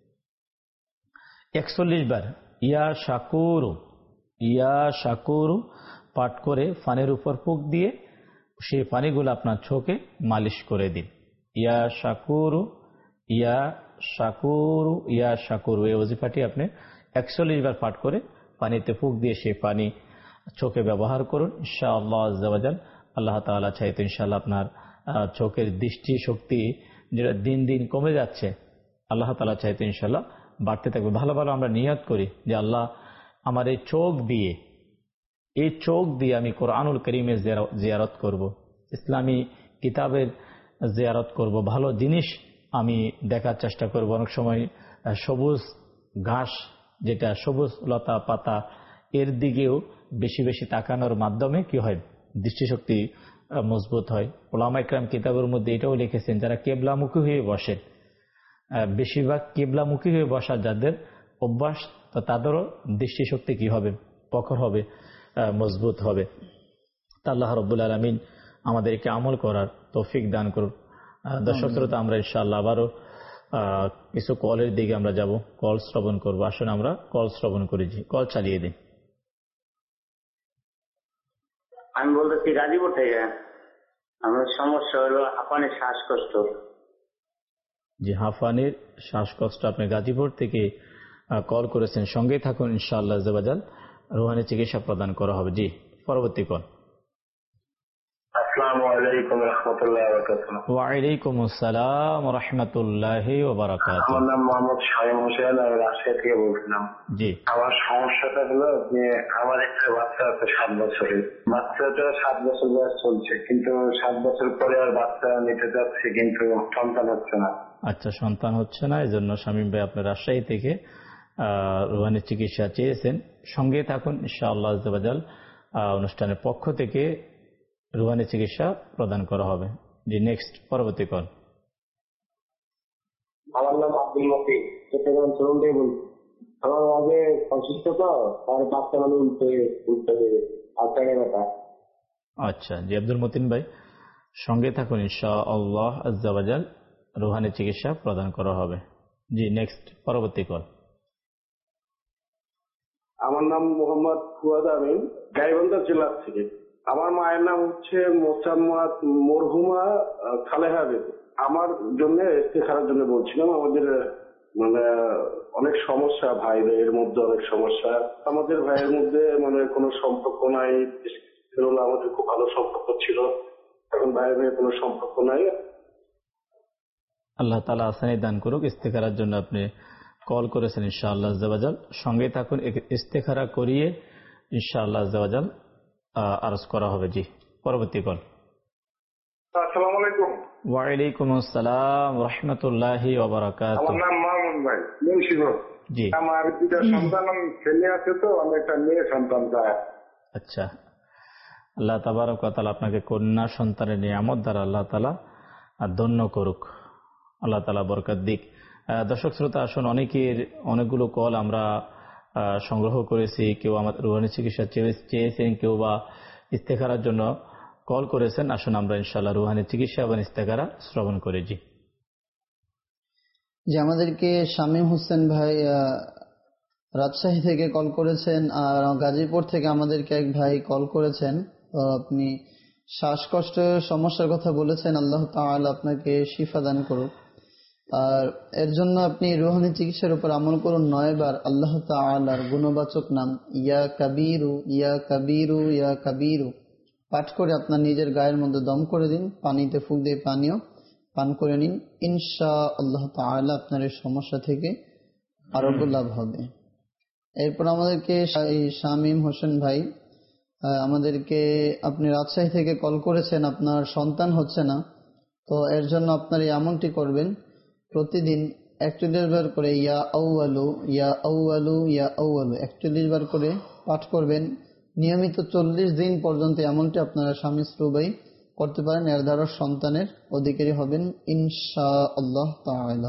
S2: 41 বার ইয়া শাকুরু পাঠ করে ফানের উপর ফুঁক দিয়ে সেই পানিগুলো আপনার চোখে মালিশ করে দিন। ইয়া শাকুরু এই ওয়াজিফাটি আপনি 41 বার পাঠ করে পানিতে ফুঁক দিয়ে সেই পানি চোখে ব্যবহার করুন। ইনশাআল্লাহ আজ্জা ওয়া জাল আল্লাহ তাআলা চাইতে ইনশাআল্লাহ আপনার চোখের দৃষ্টি শক্তি যেটা দিন দিন কমে যাচ্ছে, আল্লাহ তাআলা চাইতে ইনশাআল্লাহ বাড়তে থাকবে। ভালো ভালো আমরা নিয়ত করি যে আল্লাহ আমার এই চোখ দিয়ে আমি কোরআনুল কারীমের জিয়ারত করব, ইসলামী কিতাবের জিয়ারত করব, ভালো জিনিস আমি দেখার চেষ্টা করব। অনেক সময় সবুজ ঘাস, যেটা সবুজ লতা পাতা, এর দিকেও বেশি বেশি তাকানোর মাধ্যমে কি হয়, দৃষ্টিশক্তি মজবুত হয়। উলামা ইকরাম কিতাবের মধ্যে এটাও লিখেছেন, যারা কেবলামুখী হয়ে বসেন, বেশিরভাগ কেবলামুখী হয়ে বসা যাদের অভ্যাস, তো তাদেরও দৃষ্টিশক্তি কি হবে, প্রখর হবে, মজবুত হবে। তা আল্লাহ রাব্বুল আলামিন আমাদেরকে আমল করার তৌফিক দান করুন। দর্শক শ্রোতা, আমরা ইনশাআল্লাহ আবারও কিছু কলের দিকে আমরা যাব, কল শ্রবণ করবো। আসুন আমরা কল শ্রবণ করেছি, কল চালিয়ে দিন।
S4: আমি বলতেছি গাজীপুর থেকে। আমার সমস্যা হলো হাঁপানির শ্বাসকষ্ট।
S2: জি, হাঁপানির শ্বাসকষ্ট, আপনি গাজীপুর থেকে কল করেছেন। সঙ্গে থাকুন, ইনশাআল্লাহ আজ্জা ওয়া জাল রুহানি চিকিৎসা প্রদান করা হবে। জি, পরবর্তী কল।
S6: আসসালামু আলাইকুম রাহমাতুল্লাহি ওয়া বারাকাতুহু।
S2: ওয়া আলাইকুম আসসালাম ওয়া রাহমাতুল্লাহি ওয়া বারাকাতুহু।
S6: আমার নাম মোহাম্মদ শামীম হোসেন, আমি রাজশাহী থেকে বলছিলাম।
S2: জি,
S6: আমার সমস্যাটা হলো যে আমার একটা বাচ্চা আছে 7 বছরের। বাচ্চাটা 7 বছর বয়স চলছে, কিন্তু 7 বছর পরে আর বাচ্চা নিতে যাচ্ছে, কিন্তু সন্তান হচ্ছে না।
S2: আচ্ছা, সন্তান হচ্ছে না, এই জন্য শামীম ভাই আপনার রাজশাহী থেকে রুহানি চিকিৎসা চেয়েছেন। সঙ্গে থাকুন, ইনশাআল্লাহ আজ্জা ওয়া জাল অনুষ্ঠানের পক্ষ থেকে রুহানি চিকিৎসা প্রদান করা হবে। জি, নেক্সট, পরবর্তী কল।
S8: আমার নাম আব্দুল মতিন, চট্টগ্রাম চরম থেকে বলছি। আমার আগে অসুস্থ তো, তার বাচ্চা মানে উল্টে ব্যাটা।
S2: আচ্ছা, জি আব্দুল মতিন ভাই, সঙ্গে থাকুন, ইনশাআল্লাহ আজ্জা ওয়া জাল রুহানি চিকিৎসা প্রদান করা হবে। জি, নেক্সট, পরবর্তী কল।
S8: আমার নাম মোহাম্মদ ফুয়াদ আমিন, গাইবান্ধা জেলা থেকে। আমার মায়ের নাম হচ্ছে মোসাম্মদ মরহুমা খালেহা বেগম। আমার জন্য ইস্তেখারার জন্য বলছিলাম। আমাদের মানে অনেক সমস্যা, ভাইদের মধ্যে অনেক সমস্যা। আমাদের ভাইয়ের মধ্যে মানে কোনো সম্পর্ক নাই। আমাদের খুব ভালো সম্পর্ক ছিল, এখন ভাইয়ের ভাইয়ের কোনো সম্পর্ক নাই।
S2: আল্লাহ তাআলা আসানি দান করুক। ইস্তেখারার জন্য আপনি কল করেছেন, ইনশাআল্লাহ আজ্জা ওয়া জাল সঙ্গে থাকুন, ইস্তেখারা করিয়ে ইনশাআল্লাহ আজ্জা ওয়া জাল আরজ করা হবে। জি, পরবর্তী কল।
S8: আসসালামু আলাইকুম।
S2: ওয়া আলাইকুম আসসালাম ওয়া রাহমাতুল্লাহি ওয়া বারাকাতুহু।
S8: আমার নাম মামুন ভাই, মুন্সিগঞ্জ।
S2: জি,
S8: আমার 2টা সন্তান, ছেলে আছে তো, আমি একটা মেয়ে সন্তান চাই।
S2: আচ্ছা, আল্লাহ তাবারক ওয়া তাআলা আপনাকে কন্যা সন্তানের নিয়ামত দ্বারা আল্লাহ তাআলা ধন্য করুক, আল্লাহ তাআলা বরকত দিক। দর্শক শ্রোতা, আসুন, অনেকগুলো কল আমরা সংগ্রহ করেছি। কেউ আমাদের রুহানি চিকিৎসা চেয়েছেন, কেউ বা ইস্তেখারার জন্য কল করেছেন। আসুন আমরা ইনশাআল্লাহ রুহানি চিকিৎসা এবং ইস্তেখারা শ্রবণ করেছি।
S5: যে আমাদেরকে শামীম হোসেন ভাই রাজশাহী থেকে কল করেছেন, আর গাজীপুর থেকে আমাদেরকে এক ভাই কল করেছেন। আপনি শ্বাসকষ্টের সমস্যার কথা বলেছেন, আল্লাহ তাআলা আপনাকে শিফা দান করুক। আর এর জন্য আপনি রুহানি চিকিৎসার উপর আমল করুন 9 বার আল্লাহ তাআলার গুণবাচক নাম ইয়া কাবীরু ইয়া কাবীরু ইয়া কাবীরু পাঠ করে আপনার নিজের গায়ের মধ্যে দম করে দিন, পানিতে ফুঁক দিয়ে পানিও পান করে নিন। ইনশাআল্লাহ তাআলা আপনার এই সমস্যা থেকে আরোগ্য লাভ হবে। এরপর আমাদেরকে শামীম হোসেন ভাই আমাদেরকে আপনি রাজশাহী থেকে কল করেছেন, আপনার সন্তান হচ্ছে না। তো এর জন্য আপনার এই আমলটি করবেন, প্রতিদিন 41 বার করে ইয়া আউয়ালু ইয়া আউয়ালু ইয়া আউয়ালু 41 বার করে পাঠ করবেন। নিয়মিত 40 দিন পর্যন্ত আমলটি আপনারা স্বামী স্ত্রী উভয়ই করতে পারেন। এর দ্বারা সন্তানের অধিকারী হবেন ইনশাআল্লাহ তাআলা।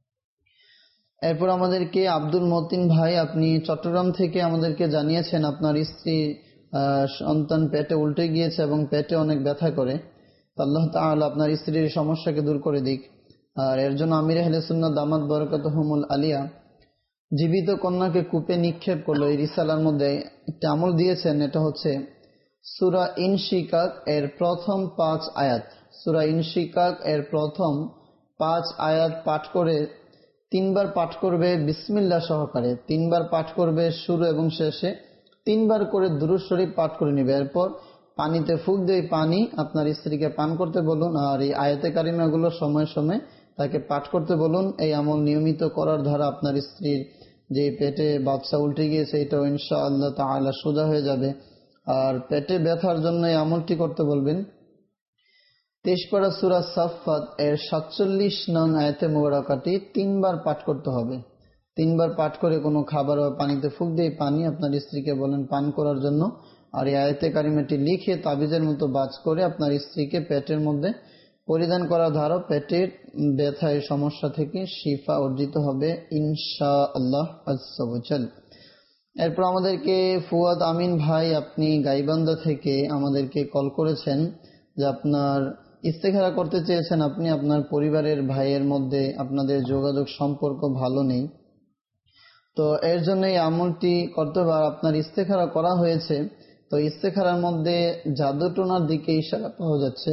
S5: এরপর আমাদেরকে আব্দুল মতিন ভাই আপনি চট্টগ্রাম থেকে আমাদেরকে জানিয়েছেন আপনার স্ত্রী সন্তান পেটে উল্টে গিয়েছে এবং পেটে অনেক ব্যথা করে। আল্লাহ তাআলা আপনার স্ত্রীর সমস্যাকে দূর করে দিক। আর এর জন্য আমির আহলে সুন্নাত দামাত বরকাতুহুমুল আলিয়া জীবিত কন্যাকে কূপে নিক্ষেপ করলো। এই রিসালার মধ্যে একটা আমল দিয়েছেন, এটা হচ্ছে সূরা ইনশিকাক এর প্রথম 5 আয়াত। সূরা ইনশিকাক এর প্রথম 5 আয়াত পাঠ করে 3 বার পাঠ করবে বিসমিল্লাহ সহকারে, 3 বার পাঠ করবে শুরু এবং শেষে, 3 বার করে দুরূদ শরীফ পাঠ করে নেবে। এরপর পানিতে ফুঁক দিয়ে পানি আপনার স্ত্রীকে পান করতে বলুন, আর এই আয়াতে কারিমাগুলো সময় সময় তাকে পাঠ করতে বলুন। এই আমল নিয়মিত করার দ্বারা আপনার স্ত্রীর যে পেটে বাচ্চা উল্টে গিয়েছে এটাও ইনশাআল্লাহ তাআলা সোজা হয়ে যাবে। আর পেটে ব্যথার জন্য এই আমলটি করতে বলবেন। 23 পারা সূরা সাফফাত এর 47 নং আয়াতে মুবারাকাটি 3 বার পাঠ করতে হবে। 3 বার পাঠ করে কোনো খাবার বা পানিতে ফুঁক দিয়ে পানি আপনার স্ত্রীকে বলেন পান করার জন্য। আর এই আয়াতে কারিমাটি লিখে তাবিজের মতো বাজ করে আপনার স্ত্রীকে পেটের মধ্যে পরিধান করার দ্বারা পেটের ব্যথা এই সমস্যা থেকে শিফা অর্জিত হবে ইনশাআল্লাহ আযজা ওয়া জাল। এরপর আমাদেরকে ফুয়াদ আমিন ভাই আপনি গাইবান্ধা থেকে আমাদেরকে কল করেছেন যে আপনার ইস্তেখারা করতে চেয়েছেন। আপনি আপনার পরিবারের ভাইয়ের মধ্যে আপনাদের যোগাযোগ সম্পর্ক ভালো নেই, তো এর জন্য এই আমলটি করতে হবে। আপনার ইস্তেখারা করা হয়েছে, তো ইস্তেখারার মধ্যে জাদুটোনার দিকে ইশারা পাওয়া যাচ্ছে।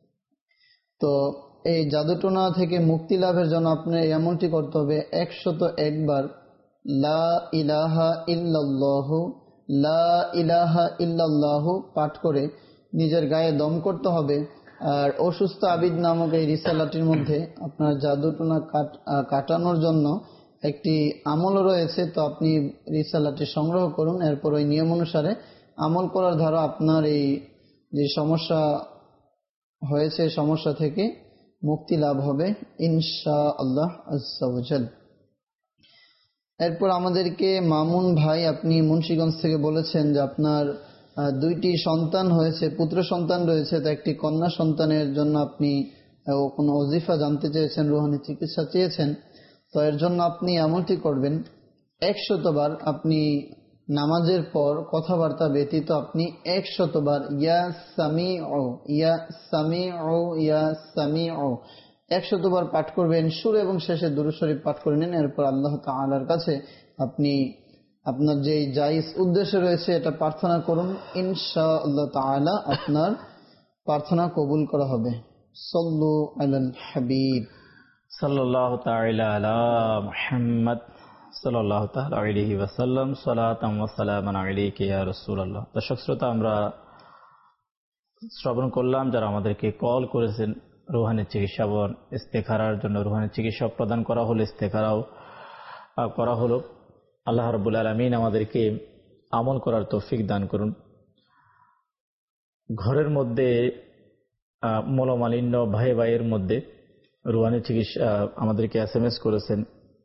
S5: তো এই জাদুটোনা থেকে মুক্তি লাভের জন্য আপনি এই আমলটি করতে হবে 101 বার লা ইলাহা ইল্লাল্লাহু লা ইলাহা ইল্লাল্লাহু পাঠ করে নিজের গায়ে দম করতে হবে। আর অসুস্থ আবিদ নামক এই রিসালাটির মধ্যে আপনার জাদুটোনা কাটানোর জন্য একটি আমল রয়েছে, তো আপনি রিসালাটি সংগ্রহ করুন। এরপর ওই নিয়ম অনুসারে আমল করার দ্বারা আপনার এই যে সমস্যা হয়েছে সমস্যা থেকে মুক্তি লাভ হবে ইনশাআল্লাহ আযজা ওয়া জাল। এরপর আমাদেরকে মামুন ভাই আপনি মুন্সিগঞ্জ থেকে বলেছেন যে আপনার 2টি সন্তান হয়েছে, পুত্র সন্তান রয়েছে, তো একটি কন্যা সন্তানের জন্য আপনি কোনো ওজিফা জানতে চেয়েছেন, রুহানি চিকিৎসা চেয়েছেন। তো এর জন্য আপনি আমলটি করবেন 100 বার। আপনি নামাজের পর কথাবার্তা ব্যতীত আপনি 100 বার ইয়া সামিউ ইয়া সামিউ ইয়া সামিউ 100 বার পাঠ করবেন। শুরু এবং শেষে দুরূদ শরীফ পাঠ করে নিন। এরপর আল্লাহ তাআলার কাছে আপনি আপনার যে জায়েজ উদ্দেশ্য রয়েছে এটা প্রার্থনা করুন, ইনশাআল্লাহ তাআলা আপনার প্রার্থনা কবুল করা হবে। সাল্লু আলাল হাবিব
S2: সাল্লাল্লাহু তাআলা আলা মুহাম্মদ সাল্লাল্লাহু তাআলা আলাইহি ওয়াসাল্লাম সালাতাম ওয়া সালামান আলাইকা ইয়া রাসূলুল্লাহ। দর্শক শ্রোতা, আমরা শ্রবণ করলাম যারা আমাদেরকে কল করেছেন রুহানি চিকিৎসা এবং ইস্তেখারার জন্য। রুহানি চিকিৎসা প্রদান করা হলো, ইস্তেখারাও করা হলো। আল্লাহ রাব্বুল আলামিন আমাদেরকে আমল করার তৌফিক দান করুন। ঘরের মধ্যে মলমালিন্য ভাই ভাইয়ের মধ্যে রুহানি চিকিৎসা আমাদেরকে SMS করেছেন,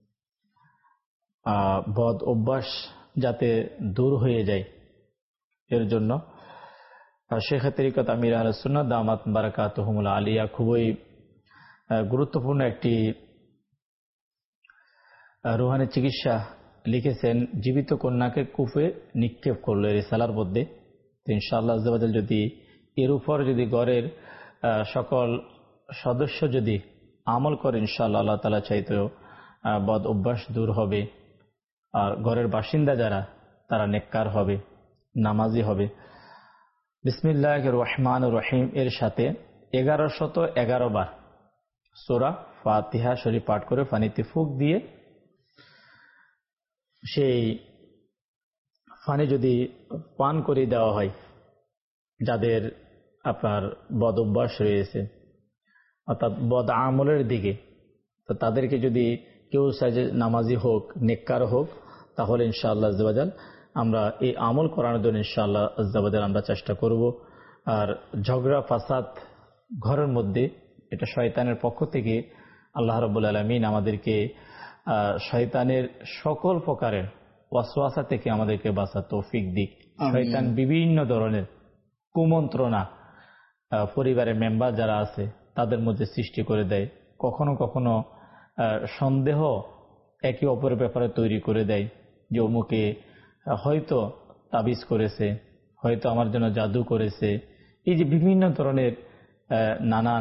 S2: বদ অভ্যাস যাতে দূর হয়ে যায় এর জন্য শেখ তরিকত আমির আহলে সুন্নাত দামাত বারাকাতুহুমুল আলিয়া খুবই গুরুত্বপূর্ণ একটি রুহানি চিকিৎসা লিখেছেন জীবিত কন্যাকে কূপে নিক্ষেপ করলো এই রিসালার মধ্যে। ইনশাআল্লাহ আজ্জা ওয়া জাল যদি এর উপর যদি ঘরের সকল সদস্য যদি আমল করে ইনশাআল্লাহ আল্লাহ তাআলা চাইতেও বদ অভ্যাস দূর হবে, আর ঘরের বাসিন্দা যারা তারা নেককার হবে, নামাজি হবে। বিসমিল্লাহির রহমানির রহিম এর সাথে 1111 বার সূরা ফাতিহা শরীফ পাঠ করে পানিতে ফুঁক দিয়ে সেই পানি যদি পান করে দেওয়া হয় যাদের আপনার বদ অভ্যাস রয়েছে অর্থাৎ বদ আমলের দিকে, তো তাদেরকে যদি কেউ সাজে নামাজি হোক, নেককার হোক, তাহলে ইনশাআল্লাহ আজ্জা ওয়া জাল আমরা এই আমল করানোর জন্য ইনশাআল্লাহ আজ্জা ওয়া জাল আমরা চেষ্টা করব। আর ঝগড়া ফাসাদ ঘরের মধ্যে এটা শয়তানের পক্ষ থেকে আল্লাহ রাব্বুল আলামিন আমাদেরকে শয়তানের সকল প্রকারের ওয়াসওয়াসা থেকে আমাদেরকে বাঁচার তৌফিক দিক। শয়তান বিভিন্ন ধরনের কুমন্ত্রণা পরিবারের মেম্বার যারা আছে তাদের মধ্যে সৃষ্টি করে দেয়, কখনো কখনো সন্দেহ একে অপরের ব্যাপারে তৈরি করে দেয় যে অমুকে হয়তো তাবিজ করেছে, হয়তো আমার জন্য জাদু করেছে। এই যে বিভিন্ন ধরনের নানান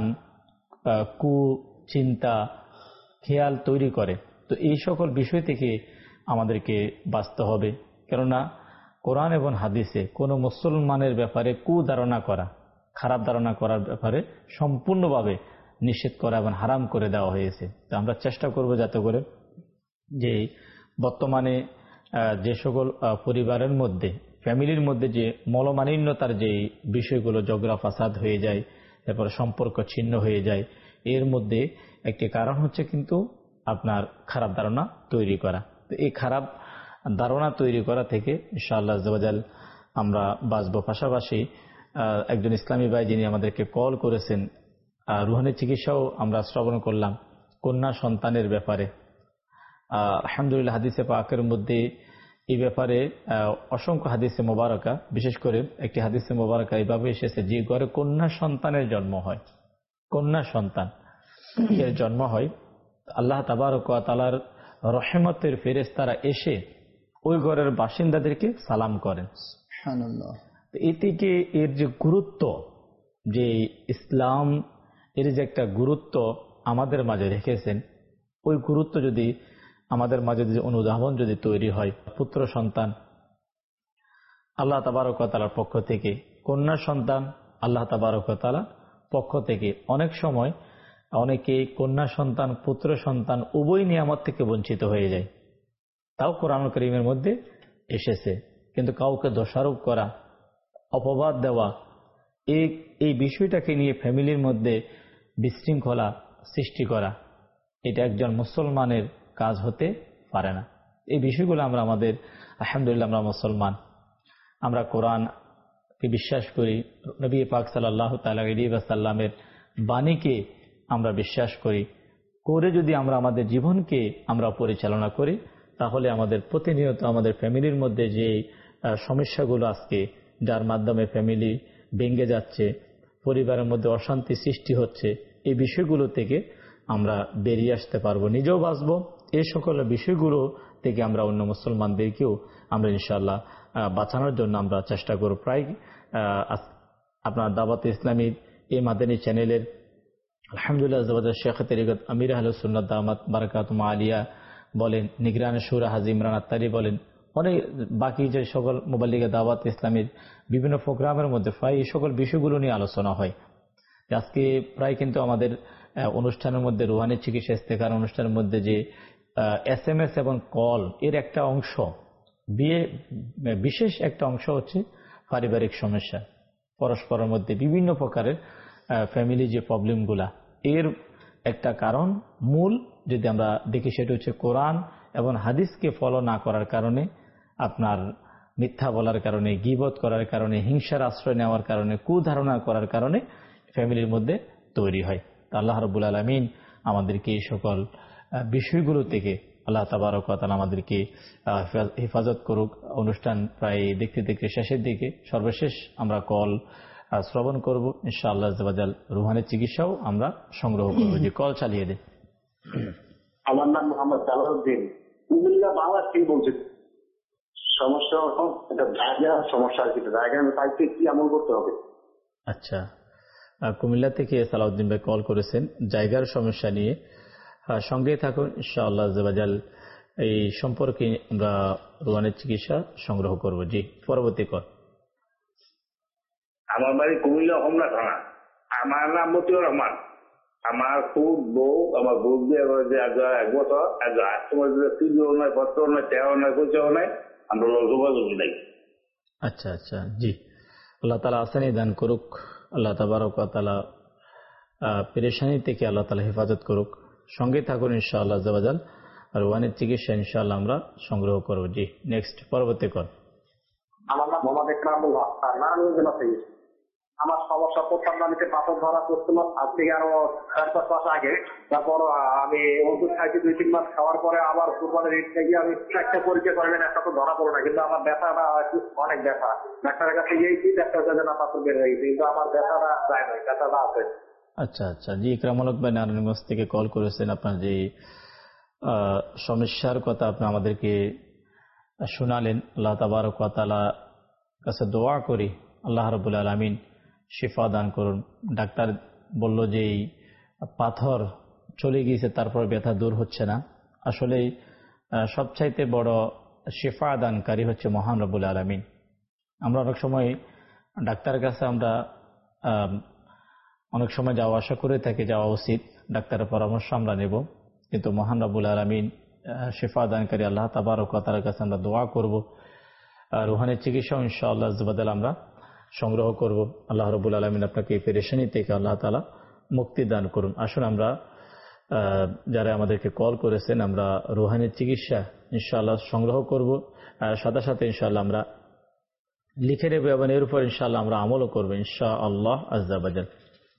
S2: কুচিন্তা খেয়াল তৈরি করে, তো এই সকল বিষয় থেকে আমাদেরকে বাঁচতে হবে। কেননা কোরআন এবং হাদিসে কোনো মুসলমানের ব্যাপারে কুধারণা করা, খারাপ ধারণা করার ব্যাপারে সম্পূর্ণভাবে নিষেধ করা এবং হারাম করে দেওয়া হয়েছে। তো আমরা চেষ্টা করব যাতে করে যে বর্তমানে যে সকল পরিবারের মধ্যে, ফ্যামিলির মধ্যে যে মলমালিন্যতার যে বিষয়গুলো ঝগড়া ফাসাদ হয়ে যায়, তারপরে সম্পর্ক ছিন্ন হয়ে যায়, এর মধ্যে একটি কারণ হচ্ছে কিন্তু আপনার খারাপ ধারণা তৈরি করা। তো এই খারাপ ধারণা তৈরি করা থেকে ইনশাআল্লাহ আজ্জা ওয়া জাল আমরা বাঁচবো। পাশাপাশি একজন ইসলামী ভাই যিনি আমাদেরকে কল করেছেন, রুহানি চিকিৎসাও আমরা শ্রবণ করলাম কন্যা সন্তানের ব্যাপারে। আলহামদুলিল্লাহ হাদিসে পাকের মধ্যে এই ব্যাপারে অসংখ্য হাদিসে মোবারকা, বিশেষ করে একটি হাদিসে মোবারকা এইভাবে এসেছে যে ঘরে কন্যা সন্তানের জন্ম হয়, কন্যা সন্তান এর জন্ম হয়, আল্লাহ তাবারক ওয়া তাআলার রহমতের ফেরেশতারা এসে ওই ঘরের বাসিন্দাদেরকে সালাম করেন।
S5: সুবহানাল্লাহ।
S2: এ থেকে এর যে গুরুত্ব, যে ইসলাম এর যে একটা গুরুত্ব আমাদের মাঝে রেখেছেন, ওই গুরুত্ব যদি আমাদের মাঝে যে অনুধাবন যদি তৈরি হয়, পুত্র সন্তান আল্লাহ তাবারক ওয়া তাআলার পক্ষ থেকে, কন্যা সন্তান আল্লাহ তাবারক ওয়া তাআলার পক্ষ থেকে, অনেক সময় অনেকে কন্যা সন্তান পুত্র সন্তান উভয় নিয়ামত থেকে বঞ্চিত হয়ে যায়। তাও কোরআনুল কারীমের মধ্যে এসেছে, কিন্তু কাউকে দোষারোপ করা, অপবাদ দেওয়া, এই বিষয়টাকে নিয়ে ফ্যামিলির মধ্যে বিশৃঙ্খলা সৃষ্টি করা, এটা একজন মুসলমানের কাজ হতে পারে না। এই বিষয়গুলো আমরা আমাদের, আলহামদুলিল্লাহ আমরা মুসলমান, আমরা কোরআনকে বিশ্বাস করি, নবী পাক সাল্লাল্লাহু তাআলা আলাইহি ওয়াসাল্লামের বাণীকে আমরা বিশ্বাস করি, করে যদি আমরা আমাদের জীবনকে আমরা পরিচালনা করি, তাহলে আমাদের প্রতিনিয়ত আমাদের ফ্যামিলির মধ্যে যে সমস্যাগুলো আজকে যার মাধ্যমে ফ্যামিলি ভেঙে যাচ্ছে, পরিবারের মধ্যে অশান্তি সৃষ্টি হচ্ছে, এই বিষয়গুলো থেকে আমরা বেরিয়ে আসতে পারবো, নিজেও বাঁচবো। এই সকল বিষয়গুলো থেকে আমরা অন্য মুসলমানদেরকেও আমরা ইনশাআল্লাহ বাঁচানোর জন্য আমরা চেষ্টা করব। প্রায় আপনার দাওয়াত ইসলামীর এই মাদানী চ্যানেলের আলহামদুলিল্লাহ শেখ তরিকত আমির আহলুস সুন্নাত দামাত বারাকাতুহু আলিয়া বলেন, নিগরানে শুরা হাজী ইমরান আত্তারি বলেন, অনেক বাকি যে সকল মুবাল্লিগে দাওয়াত ইসলামীর বিভিন্ন প্রোগ্রামের মধ্যে প্রায় এই সকল বিষয়গুলো নিয়ে আলোচনা হয়। আজকে প্রায় কিন্তু আমাদের অনুষ্ঠানের মধ্যে রুহানি চিকিৎসা ইস্তেখার অনুষ্ঠানের মধ্যে যে SMS এবং কল এর একটা অংশ, বিশেষ একটা অংশ হচ্ছে পারিবারিক সমস্যা, পরস্পরের মধ্যে বিভিন্ন প্রকারের ফ্যামিলি যে প্রবলেমগুলা, এর একটা কারণ মূল যদি আমরা দেখি সেটা হচ্ছে কোরআন এবং হাদিসকে ফলো না করার কারণে, আপনার মিথ্যা বলার কারণে, গীবত করার কারণে, হিংসার আশ্রয় নেওয়ার কারণে, কুধারণা করার কারণে ফ্যামিলির মধ্যে তৈরি হয়। আল্লাহ রাব্বুল আলামিন আমাদেরকে এই সকল বিষয়গুলো থেকে আল্লাহ তাবারক ওয়া তাআলা আমাদেরকে হেফাজত করুক। অনুষ্ঠান প্রায় দেখতে দেখতে শেষের দিকে, সর্বশেষ আমরা কল শ্রবণ করব ইনশাআল্লাহ আজ্জা ওয়া জাল। রুহানি চিকিৎসাও আমরা সংগ্রহ করব। যে কল চালিয়ে দে।
S8: আমার নাম মোহাম্মদ জালালউদ্দিন,
S4: কুমিল্লা বাংলা থেকে বলছি। সমস্যা এটা জায়গার সমস্যা আর কি, জায়গায় আমি পাইতে কি আমল করতে হবে?
S2: আচ্ছা, কুমিল্লা থেকে সালাউদ্দিন ভাই কল করেছেন জায়গার সমস্যা নিয়ে। সঙ্গে থাকুন, ইনশাআল্লাহ আজ্জাওয়াজাল এই সম্পর্কে আমরা রুহানের চিকিৎসা সংগ্রহ করব। জি, পরবর্তী কল।
S6: আমার বাড়ি কুমিল্লা হোমনা থানা। আমার নাম মতিউর রহমান। আমার খুব বউ, আমার বউ দিয়ে এক বছর তোমার তিনও নয়, পত্র নয়, তেরো নয়, কোথাও নয়, আমরা যোগাযোগ নাই।
S2: আচ্ছা আচ্ছা, জি, আল্লাহ তালা আসানি দান করুক। আল্লাহ তাবারক ওয়া তাআলা পেরেশানি থেকে আল্লাহ তালা হেফাজত করুক। সঙ্গে থাকুন ইনশাআল্লাহ আজ্জাওয়াজাল, আর রুহানের চিকিৎসা ইনশাআল্লাহ আমরা সংগ্রহ করব। জি, নেক্সট, পরবর্তী কল।
S4: আমার নাম মোহাম্মদ ইকরামুল হক, নারায়ণগঞ্জ জেলা থেকে। আমার সমস্যা প্রথম নামিতে পাথর ধরা করছিল আজ থেকে আরো 4-5 মাস আগে। তারপর আমি ওষুধ খাইছি 2-3 মাস খাওয়ার পরে আবার কুরবানির ঈদ থেকে আমি একটা পরীক্ষা করলেন, একটা তো ধরা পড়লো না, কিন্তু আমার ব্যথাটা অনেক ব্যথা। ডাক্তারের কাছে গিয়েছি, ডাক্তার কাছে না পাথর বের হয়ে গেছে, কিন্তু আমার ব্যথাটা যায় না, ব্যথাটা আছে।
S2: আচ্ছা আচ্ছা, জি, ইকরামুল হক ভাই নারায়ণগঞ্জ থেকে কল করেছেন। আপনার যে সমস্যার কথা আপনি আমাদেরকে শোনালেন, আল্লাহ তাবারক ওয়া তাআলা কাছে দোয়া করি আল্লাহ রাব্বুল আলামিন শিফা দান করুন। ডাক্তার বলল যে এই পাথর চলে গিয়েছে, তারপর ব্যথা দূর হচ্ছে না। আসলে সবচাইতে বড় শিফা দানকারী হচ্ছে মহান রব্বুল আলামিন। আমরা অনেক সময় ডাক্তারের কাছে আমরা অনেক সময় যাওয়া আসা করে থাকি, যাওয়া উচিত, ডাক্তারের পরামর্শ আমরা নেব, কিন্তু মহান রব্বুল আলামিন শিফা দানকারী আল্লাহ তাবারক ওয়া তাআলার কাছে আমরা দোয়া করব। রুহানের চিকিৎসা ইনশাআল্লাহ আজ্জাওয়াজাল আমরা সংগ্রহ করব। আল্লাহ রাব্বুল আলামিন আপনাকে এই পেরেশানি থেকে আল্লাহ তাআলা মুক্তি দান করুন। আসুন আমরা যারা আমাদেরকে কল করেছেন আমরা রুহানের চিকিৎসা ইনশাআল্লাহ সংগ্রহ করব, সাথে সাথে ইনশাআল্লাহ আমরা লিখে নেব এবং এর উপর ইনশাআল্লাহ আমরা আমলও করব ইনশাআল্লাহ আজ্জাওয়াজাল।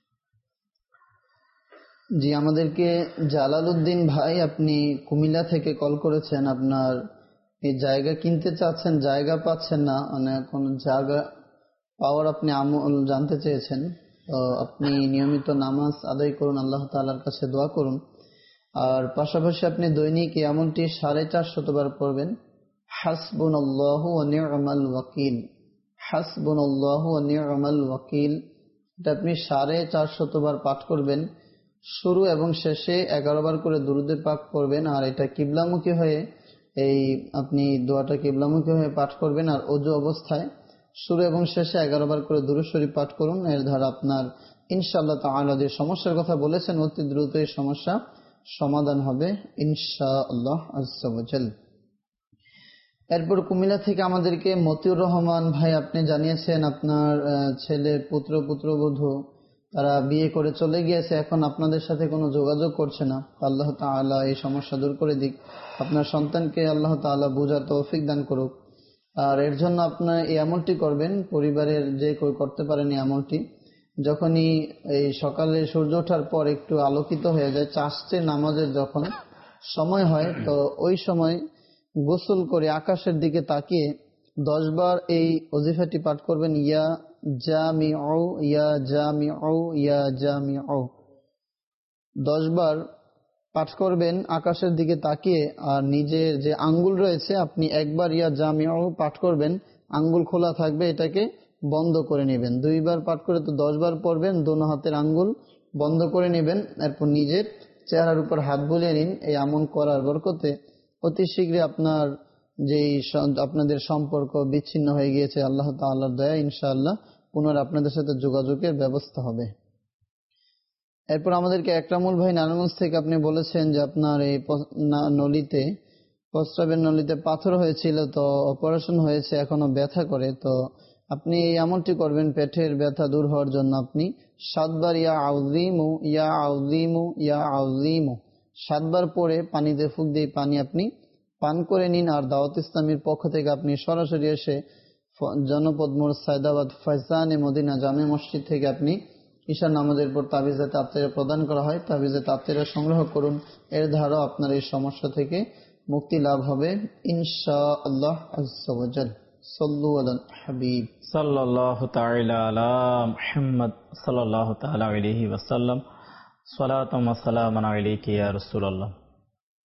S5: জি, আমাদেরকে জালালউদ্দিন ভাই, আপনি কুমিল্লা থেকে কল করেছেন। আপনার এই জায়গা কিনতে চাচ্ছেন, জায়গা পাচ্ছেন না, মানে কোন জায়গা পাওয়ার আপনি আমল জানতে চেয়েছেন। তো আপনি নিয়মিত নামাজ আদায় করুন, আল্লাহ তাআলার কাছে দোয়া করুন, আর পাশাপাশি আপনি দৈনিক এই আমলটি 450 বার পড়বেন। হাসবুনাল্লাহু ওয়া নি'মাল ওয়াকিল, হাসবুনাল্লাহু ওয়া নি'মাল ওয়াকিল, এটা আপনি 450 বার পাঠ করবেন। শুরু এবং শেষে 11 বার করে দুরূদে পাক পড়বেন, আর এটা কিবলামুখী হয়ে এই আপনি দোয়াটা কিবলামুখী হয়ে পাঠ করবেন। আর ওযু অবস্থায় শুরু এবং শেষে 11 বার করে দুরূদ শরীফ পাঠ করুন। এর দ্বারা আপনার ইনশাআল্লাহ তাআলা যে সমস্যার কথা বলেছেন অতি দ্রুত এই সমস্যা সমাধান হবে ইনশাআল্লাহ আজ্জা ওয়া জাল। এরপর কুমিল্লা থেকে আমাদেরকে মতিউর রহমান ভাই, আপনি জানিয়েছেন আপনার ছেলে, পুত্রবধূ তারা বিয়ে করে চলে গিয়েছে, এখন আপনাদের সাথে কোনো যোগাযোগ করছে না। আল্লাহ তাআলা এই সমস্যা দূর করে দিক, আপনার সন্তানকে আল্লাহ তাআলা বোঝার তৌফিক দান করুক। আর এর জন্য আপনার এই আমলটি করবেন, পরিবারের যে কেউ করতে পারেন এই আমলটি। যখনই এই সকালে সূর্য ওঠার পর একটু আলোকিত হয়ে যায়, চাষতে নামাজের যখন সময় হয়, তো ওই সময় গোসল করে আকাশের দিকে তাকিয়ে 10 বার এই ওজিফাটি পাঠ করবেন। ইয়া জামিউ, ইয়া জামিউ, ইয়া জামিউ, 10 বার পাঠ করবেন আকাশের দিকে তাকিয়ে। আর নিজের যে আঙ্গুল রয়েছে আপনি একবার ইয়া জামিউ পাঠ করবেন, আঙ্গুল খোলা থাকবে, এটাকে বন্ধ করে নেবেন। 2 বার পাঠ করে তো 10 বার পড়বেন, দোনো হাতের আঙ্গুল বন্ধ করে নেবেন। এরপর নিজের চেহারার উপর হাত বুলিয়ে নিন। এই আমল করার বরকতে অতি শীঘ্রই আপনার যেই আপনাদের সম্পর্ক বিচ্ছিন্ন হয়ে গিয়েছে, আল্লাহ তাআলার দয়া ইনশাআল্লাহ পুনরায় আপনাদের সাথে যোগাযোগের ব্যবস্থা হবে। এরপর আমাদেরকে একরামুল ভাই নারায়ণগঞ্জ থেকে আপনি বলেছেন যে আপনার এই নলিতে, প্রস্রাবের নলিতে পাথর হয়েছিল, তো অপারেশন হয়েছে, এখনো ব্যথা করে। তো আপনি এই আমলটি করবেন পেটের ব্যথা দূর হওয়ার জন্য। আপনি 7 বার ইয়া আযীমু, ইয়া আযীমু, ইয়া আযীমু 7 বার পরে পানিতে ফুঁক দিয়ে পানি আপনি পান করে নিন। আর দাওয়াত ইসলামীর পক্ষ থেকে আপনি সরাসরি এসে জনপদ মোড় সায়দাবাদ ফয়জানে মদিনা জামে মসজিদ থেকে আপনি ঈশার নামাজের পর তাবিজে তাফসীরে প্রদান করা হয়, তাবিজে তাফসীরে সংগ্রহ করুন। এর দ্বারা আপনার এই সমস্যা থেকে মুক্তি লাভ হবে ইনশাআল্লাহ আজ্জা ওয়া জাল। সাল্লু আলাল হাবিব
S2: সাল্লাল্লাহু তাআলা আলা মুহাম্মদ সাল্লাল্লাহু তাআলা আলাইহি ওয়াসাল্লাম। সালাতু ওয়া সালামু আলাইকা ইয়া রাসূলুল্লাহ।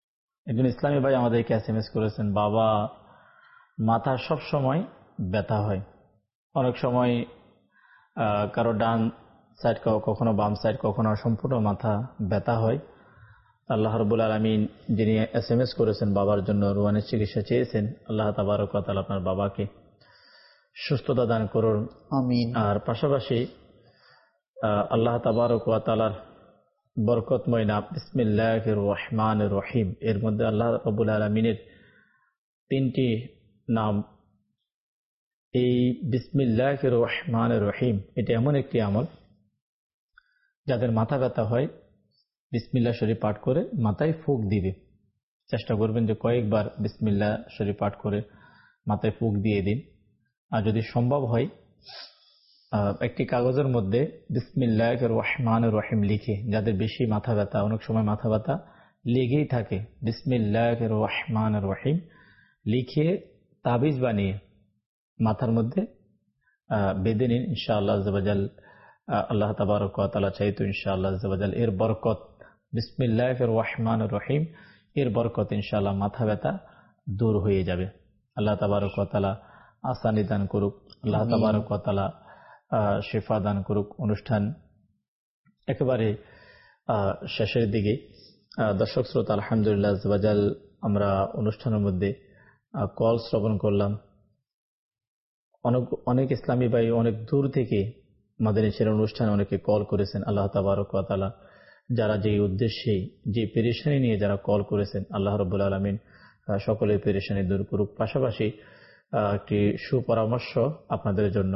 S2: একজন ইসলামী ভাই আমাদেরকে SMS করেছেন, বাবা মাথা সব সময় ব্যথা হয়, অনেক সময় কারো ডান সাইড, কখনো বাম সাইড, কখনো সম্পূর্ণ মাথা ব্যথা হয়। আল্লাহ রাব্বুল আলামিন যিনি SMS করেছেন বাবার জন্য রুহানির চিকিৎসা চেয়েছেন, আল্লাহ তাবারক ওয়া তাআলা আপনার বাবাকে সুস্থতা দান করুন,
S5: আমিন।
S2: আর পাশাপাশি আল্লাহ তাবারক ওয়া তাআলার বরকতময় নাম বিসমিল্লাহির রহমানির রহিম, এর মধ্যে আল্লাহ রাব্বুল আলামিনের 3টি নাম। এই বিসমিল্লাহির রহমানির রহিম এটা এমন একটি আমল, যাদের মাথা ব্যথা হয় বিসমিল্লাহ শরীফ পাঠ করে মাথায় ফুঁক দিবে। চেষ্টা করবেন যে কয়েকবার বিসমিল্লাহ শরীফ পাঠ করে মাথায় ফুঁক দিয়ে দিন। আর যদি সম্ভব হয় একটি কাগজের মধ্যে বিসমিল্লাহির রহমানির রহিম লিখে, যাদের বেশি মাথা ব্যথা, অনেক সময় মাথা ব্যথা লেগেই থাকে, বিসমিল্লাহির রহমানির রহিম লিখে তাবিজ বানিয়ে মাথার মধ্যে বেঁধে নিন। ইনশাআল্লাহ আযজা ওয়া জাল আল্লাহ তাবারক ওয়া তাআলা চাইতো ইনশাআল্লাহ আযজা ওয়া জাল এর বরকত, বিসমিল্লাহির রহমানির রহিম এর বরকত ইনশাআল্লাহ মাথা ব্যথা দূর হয়ে যাবে। আল্লাহ তাবারক ওয়া তাআলা আসানি দান করুক, আল্লাহ তাবারক ওয়া তাআলা শিফা দান করুক। অনুষ্ঠান একেবারে শেষের দিকে। দর্শক শ্রোতা, আলহামদুলিল্লাহ আযজা ওয়া জাল আমরা অনুষ্ঠানের মধ্যে কল শ্রবণ করলাম। অনেক ইসলামী ভাই অনেক দূর থেকে মাদানী চ্যানেল অনুষ্ঠানে অনেকে কল করেছেন। আল্লাহ তাবারক ওয়া তাআলা যারা যে উদ্দেশ্যে, যে পেরেশানি নিয়ে যারা কল করেছেন, আল্লাহ রাব্বুল আলামিন সকলের পেরেশানি দূর করুক। পাশাপাশি একটি সুপরামর্শ আপনাদের জন্য,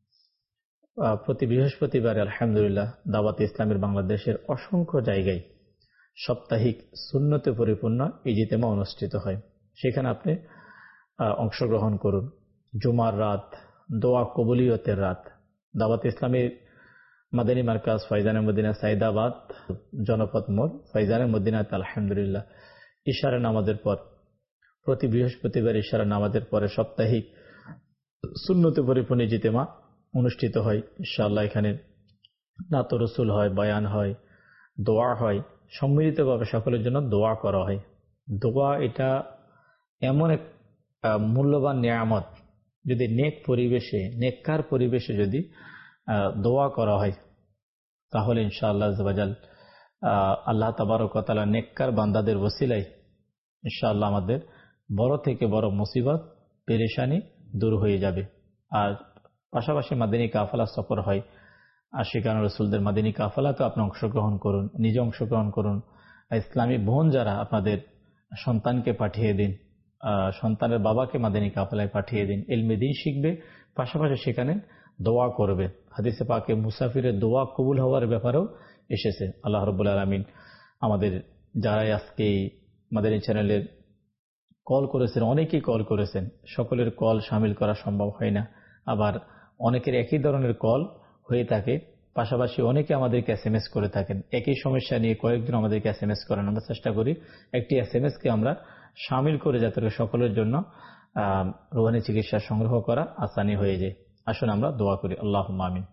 S2: প্রতি বৃহস্পতিবার আলহামদুলিল্লাহ দাওয়াত ইসলামের বাংলাদেশের অসংখ্য জায়গায় সাপ্তাহিক সুন্নতে পরিপূর্ণ ইজতেমা অনুষ্ঠিত হয়। সেখানে আপনি অংশগ্রহণ করুন। জুমার রাত, দোয়া কবুলিয়তের রাত, দাওয়াত ইসলামের মাদানী মার্কাজ ফয়জানে মদিনা সাইদাবাদ জনপদ মোড় ফয়জানে মদিনাতে আলহামদুলিল্লাহ ইশারা নামাজের পর, প্রতি বৃহস্পতিবার ইশারা নামাজের পরে সাপ্তাহিক সুন্নতে পরিপূর্ণ ইজতেমা অনুষ্ঠিত হয়। ইনশাআল্লাহ এখানে নাত রাসূল হয়, বয়ান হয়, দোয়া হয়, সম্মিলিতভাবে সকলের জন্য দোয়া করা হয়। দোয়া এটা এমন এক মূল্যবান নিয়ামত, যদি নেক পরিবেশে, নেককার পরিবেশে যদি দোয়া করা হয়, তাহলে ইনশাআল্লাহ আযজা ওয়া জাল আল্লাহ তাবারক ওয়া তাআলা নেককার বান্দাদের ওসিলায় ইনশাআল্লাহ আমাদের বড় থেকে বড় মুসিবত, পেরেশানি দূর হয়ে যাবে। আর পাশাপাশি মাদানী কাফেলা সফর হয়, আশিকান রাসূলদের মাদানী কাফেলাতে আপনি অংশগ্রহণ করুন, নিজে অংশগ্রহণ করুন। ইসলামী বোন যারা, আপনাদের সন্তানকে পাঠিয়ে দিন, সন্তানের বাবাকে মাদানী কাফেলায় পাঠিয়ে দিন, ইলমে দ্বীন শিখবে, পাশাপাশি সেখানে দোয়া করবে। হাদিসে পাকে মুসাফিরের দোয়া কবুল হওয়ার ব্যাপারেও এসেছে। আল্লাহ রাব্বুল আলামিন আমাদের যারা আজকে মাদানী চ্যানেলের কল করেছেন, অনেকেই কল করেছেন, সকলের কল শামিল করা সম্ভব হয় না, আবার অনেকের একই ধরনের কল হয়ে থাকে। পাশাপাশি অনেকে আমাদেরকে SMS করে থাকেন, একই সমস্যা নিয়ে কয়েকজন আমাদেরকে SMS করেন। আমরা চেষ্টা করি একটি SMS-কে আমরা শামিল করে যাতে সকলের জন্য রুহানি চিকিৎসা সংগ্রহ করা আসানি হয়ে যায়। আসুন আমরা দোয়া করি। আল্লাহুম্মা আমিন।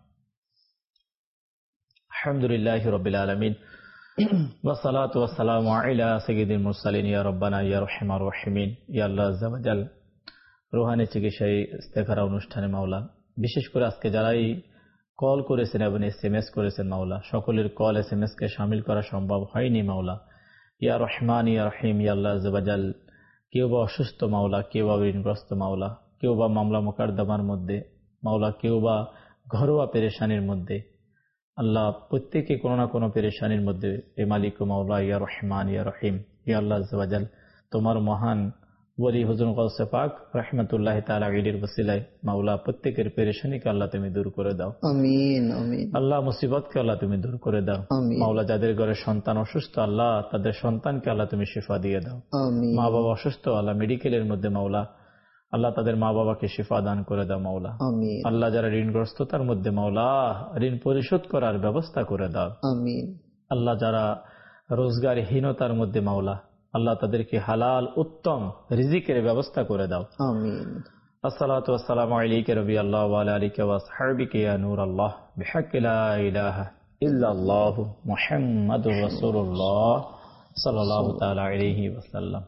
S2: আলহামদুলিল্লাহি রাব্বিল আলামিন ওয়া সালাতু ওয়া সালামু আলা সাইয়্যিদিল মুরসালিন ইয়া রাব্বানা ইয়া রাহমার রাহিমিন। ইয়া আল্লাহ আযজা ওয়া জাল রুহানি চিকিৎসায় ইস্তেখারা অনুষ্ঠানে মাওলা, বিশেষ করে আজকে যারাই কল করেছেন এবং SMS করেছেন মাওলা, সকলের কল SMS-কে শামিল করা সম্ভব হয়নি মাওলা। ইয়া রহমান ইয়া রহিম, ইয়া আল্লাহ আযজা ওয়া জাল কেউ বা অসুস্থ মাওলা, কেউ বা ঋণগ্রস্ত মাওলা, কেউ বা মামলা মোকদ্দমার মধ্যে মাওলা, কেউ বা ঘরোয়া পেরেশানির মধ্যে, আল্লাহ প্রত্যেকে কোনো না কোনো পেরেশানির মধ্যে। এ মালিক মাওলা ইয়া রহমান ইয়া রহিম, ইয়া আল্লাহ আযজা ওয়া জাল তোমার মহান ওলি হুজুর গাউসে পাক রাহমাতুল্লাহি তাআলা আলাইহির ওসিলায় মাওলা প্রত্যেকের পেরেশানিকে আল্লাহ তুমি দূর করে দাও।
S5: আমিন আমিন।
S2: আল্লাহ মুসিবতকে আল্লাহ তুমি দূর করে দাও। মাওলা যাদের ঘরে সন্তান অসুস্থ, আল্লাহ তাদের সন্তানকে আল্লাহ তুমি শিফা দিয়ে দাও। মা বাবা অসুস্থ, আল্লাহ মেডিকেলের মধ্যে মাওলা আল্লাহ তাদের মা বাবাকে শিফা দান করে দাও মাওলা। আল্লাহ যারা ঋণগ্রস্ততার মধ্যে মাওলা ঋণ পরিশোধ করার ব্যবস্থা করে দাও। আল্লাহ যারা রোজগারহীনতার মধ্যে মাওলা আল্লাহ তাদেরকে হালাল উত্তম রিজিকের ব্যবস্থা করে দাও। আমিন। আসসালাতু ওয়াসসালামু আলাইকা নবী আল্লাহ ওয়া আলা আলিকা ওয়া আসহাবিকা ইয়া নূর আল্লাহ বিহাক্কি লা ইলাহা ইল্লাল্লাহু মুহাম্মাদুর রাসূলুল্লাহ সাল্লাল্লাহু তাআলা আলাইহি ওয়াসাল্লাম।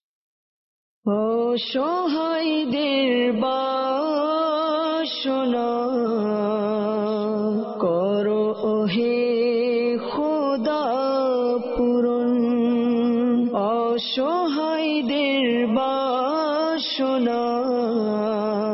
S1: অসহায়দের বাসনা করো হে খোদা পূরণ, অসহায়দের বাসনা